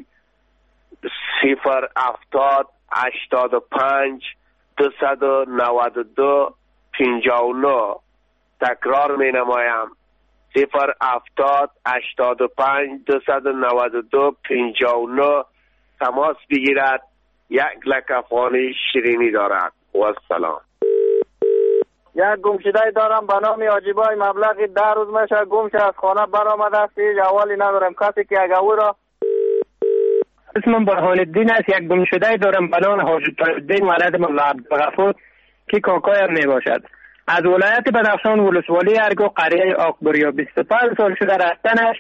صفر هفتاد هشتاد و پنج دویست و نود و دو پنجاه و نه. تکرار می نمایم صفر هفتاد هشتاد و پنج دویست و نود و دو پنجاه و نه. تماس بگیرد. یک لک افغانی شیرینی دارد. و سلام. یک گمشده دارم به نام عجیبای مبلغی ده روز میشه گمشه از خانه برآمده است. هیچ احوالی ندارم. کسی که اگه او را اسمم برهان الدین است. یک گمشده دارم به نام حاجت الدین ولد مولا عبدالغفور که کاکایم می باشد. از ولایت بدخشان ولسوالی ارگو قریه آقبریا بیست و پنج سال شده رفتنش.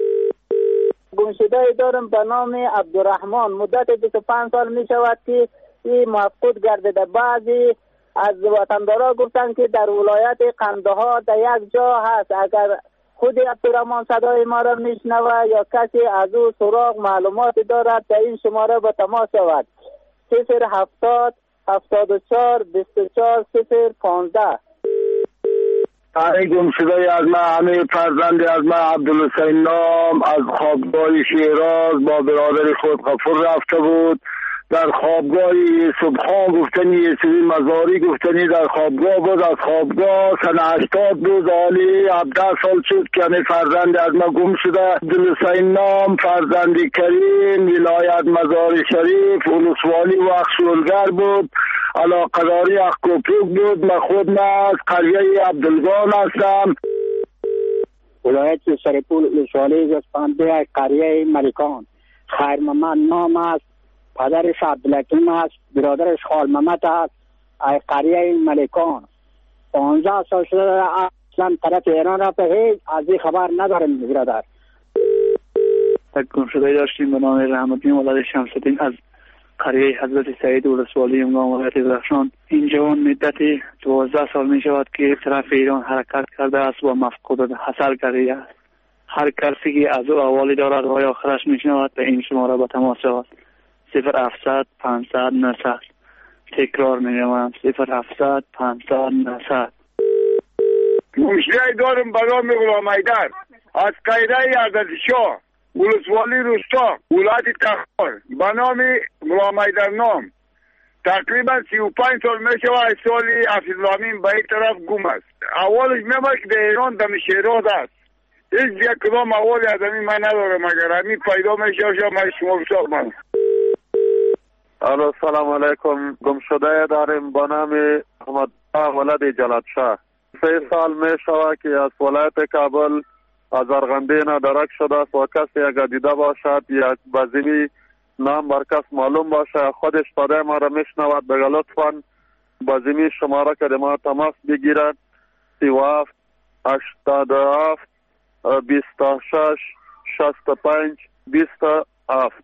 گمشده دارم به نام عبدالرحمن مدت بیست و پنج سال می شود که این مفقود گردیده. بعضی از وطندارا گفتن که در ولایت قندهار در یک جا هست. اگر خود عبدالرحمن صدای ما را میشنوه یا کسی از او سراغ معلومات دارد در این شماره به تماس شود. صفر هفتاد هفتاد و چهار بیست و چهار صفر پانزده. ای گمشده از من، همه فرزند از من عبدالحسین نام از خوابگاه شیراز با برادر خود غفور رفته بود. در خوابگاه صبحان گفتنی یسوی مزاری گفتنی در خوابگاه بود. از خوابگاه سنه هشتاد بود، حالی هفده سال شد که همه فرزند از من گم شده. عبدالحسین نام فرزند کریم، ولایت مزار شریف، ولسوالی و اخشولگر بود، علاقداری اخکوپوک بود. من خود من از قریه عبدالگان هستم. ولایت سرپول ولسوالی از پنده قریه ملکان. خیر محمد نام است، پدرش عبدالحکیم است، برادرش خال محمد است، از قریه ملکان. پانزده سال شده اصلا طرف ایران رفته، هیچ از این خبر ندارم برادر. یک گمشده‌ای داشتیم به نام رحمتین ولد شمس‌الدین از قریه حضرت سعید ولسوالی امگان ولایت بدخشان. این جوان مدتی دوازده سال می شود که طرف ایران حرکت کرده است و مفقود حاصل کرده است. هر کسی که از او احوالی دارد و آخرش می شود به این شماره به تماس شود. صفر هفتصد پانصد نهصد. تکرار می نمایم صفر هفتصد پانصد نهصد. گمشده‌ای دارم به نام غلام حیدر از قریه اردشاه ولسوالی روستا ولایت تخار به نام غلام حیدر نام. تقریبا سی و پنج سال می شود سالی حفیظالامین به این طرف گم است. اولش می باید که در ایران دم شیراز است. هیچ یک کدام احوالی از همین من ندارم، اگر همین پیدا می شود من شما بساق من. الو سلام علیکم. گمشده داریم به نام احمد ولد جلالشاه. سه سال می شود که از ولایت کابل از ارغندین درک شده است و کسی اگر دیده باشد یا بزیمی نام بر کس معلوم باشه خودش صدای ما را میشنود بگه لطفا بزیمی شماره که ما تماس بگیرد سی و هفت هشتاد و هفت بیست و شش شصت و پنج بیست و هفت.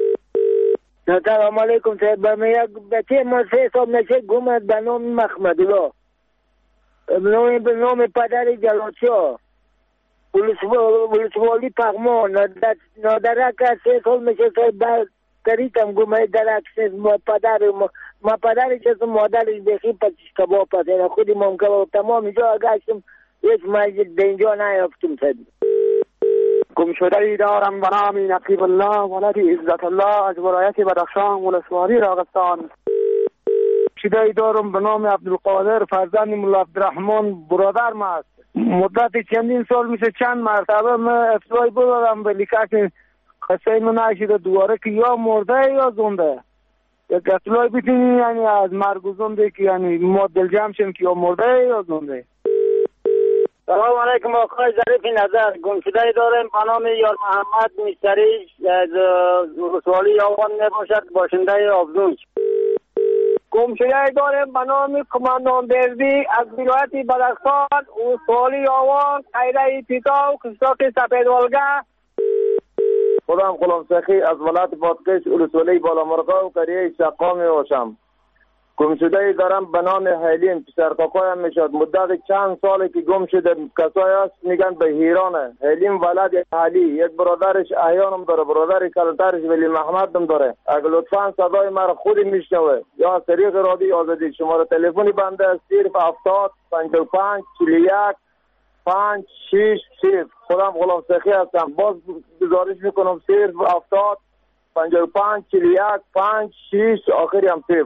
سلام علیکم صاحب. به یک بچه ما سه سال نشه گمد به نام محمدالله، به نام پدر جلالشاه ولسوالی پغمان. نادرک سه سال میشه صاحب کریتم گمه درک سه ما پدر ما پدرش از مادرش بخی پچش کباب پسید خودی مام کباب تمام اینجا گشتم هیچ مسجد به اینجا نیافتم صاحب. گمشده‌ای دارم به نام نقیب الله ولد عزت الله از ولایت بدخشان ولسوالی راغستان. گمشده‌ای دارم به نام عبدالقادر فرزند مولا عبدالرحمن برادر ما است. مدت چندین سال میشه چند مرتبه من اطلاعی بودم ولی کسی قصه من نشده دوباره که یا مرده یا زنده. یک اطلاعی بتونی یعنی از مرگ و زنده که یعنی ما دل جمع شیم که یا مرده یا زنده. سلام علیکم آقای ظریف نظر. گمشده‌ای دارم به نام یار محمد مستری از ولسوالی آوان نباشد باشنده آبزونج. گمشده‌ای دارم به نام کماندان بردی از ولایت بدخشان ولسوالی آوان قریه پیتا و کشتاق سپیدوالگه. خودم غلام سخی از ولایت بادغیس ولسوالی بالامرغا و قریه شقام واشم. گمشده‌ای دارم به نام حلیم پسر کاکایم میشد. مدت چند سالی که گم شده کسایی هست میگن به ایرانه. حلیم ولد علی، یک برادرش احیانم داره، برادر کلترش ولی محمد هم داره. اگر لطفا صدای مرا خودی میشنوه یا از طریق رادیو آزادی شماره تلفنی بنده است صفر هفتاد پنجاه و پنج چهل و یک پنج شش صفر. خودم غلام سخی هستم. باز گزارش میکنم صفر هفتاد پنجاه و پنج چهل و یک پنج شش آخری هم صفر.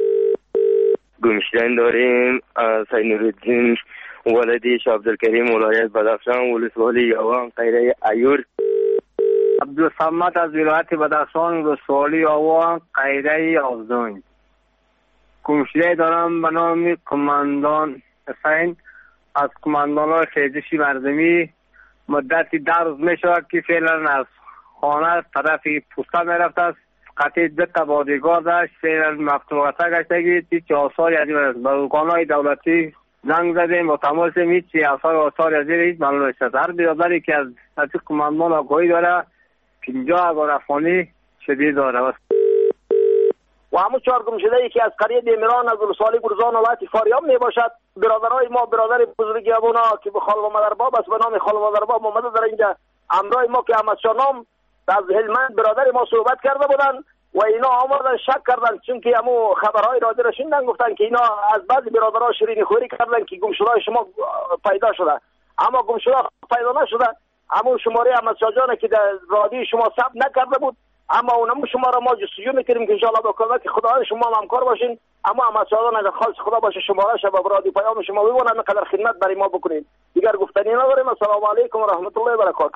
گمشده‌ای داریم از نورالدین ولدی شاه عبدالکریم ولایت بدخشان ولسوالی یاوان قریه ایور. عبدالصمد از ولایت بدخشان ولسوالی یاوان قریه آبزونج. گمشده‌ای دارم به نام کماندان حسین از کماندان‌های خیزشی مردمی. مدتی ده روز می شود که فعلا از خانه طرف پوسته می رفته است. قطعی دو تا بادیگار داشت فعلا مفتوحته گشتگی تی چه آثاری از این است. به ارگان‌های دولتی زنگ زدیم و تماس هیچ چی آثار آثاری از این هیچ معلوم نیست. هر برادری که از از کماندان آگاهی داره پنجاه هزار افغانی شدید داره. و همون چهار گمشده ای که از قریه دیمیران از ولسوالی گرزان ولایت فاریاب می باشد. برادرای ما برادر بزرگی ابونا که به خالو مادرباب است به نام خالو مادرباب اومده در اینجا همراه ما که احمد شاه نام از هلمند برادر ما صحبت کرده بودن و اینا آمدن شک کردن چون که همو خبرهای رادیو شنیدن گفتن که اینا از بعضی برادرها شیرینی خوری کردن که گمشده شما پیدا شده اما گمشده پیدا نشده. همو شماره احمد شاه جان که در رادیو شما ثبت نکرده بود اما اونم شماره ما جستجو میکنیم که ان شاء الله با کمک خدا شما هم همکار باشین. اما احمد شاه جان اگر خالص خدا باشه شماره شب با رادیو پیام شما ببینن قدر خدمت برای ما بکنین. دیگر گفتنی نداریم. السلام علیکم و رحمت الله و برکاته.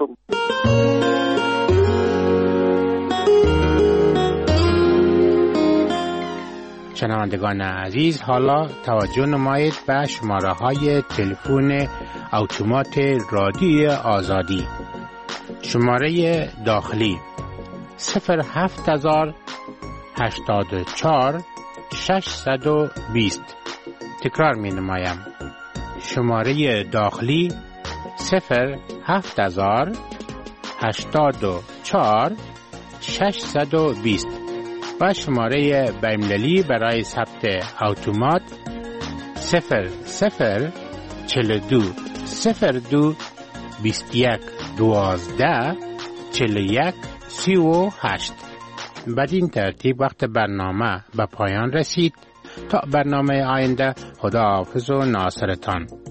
شنوندگان عزیز، حالا توجه نمایید به شماره های تلفن اتومات رادیو آزادی. شماره داخلی صفر هفت هزار هشتاد و چهار ششصد و بیست. تکرار می نمایم. شماره داخلی صفر هفت هزار هشتاد و چهار ششصد و بیست و شماره بین‌المللی برای ثبت اتومات صفر صفر چهل و دو صفر دو بیست و یک دوازده چهل و یک سی و هشت. بدین ترتیب وقت برنامه به پایان رسید. تا برنامه آینده، خداحافظ و ناصرتان.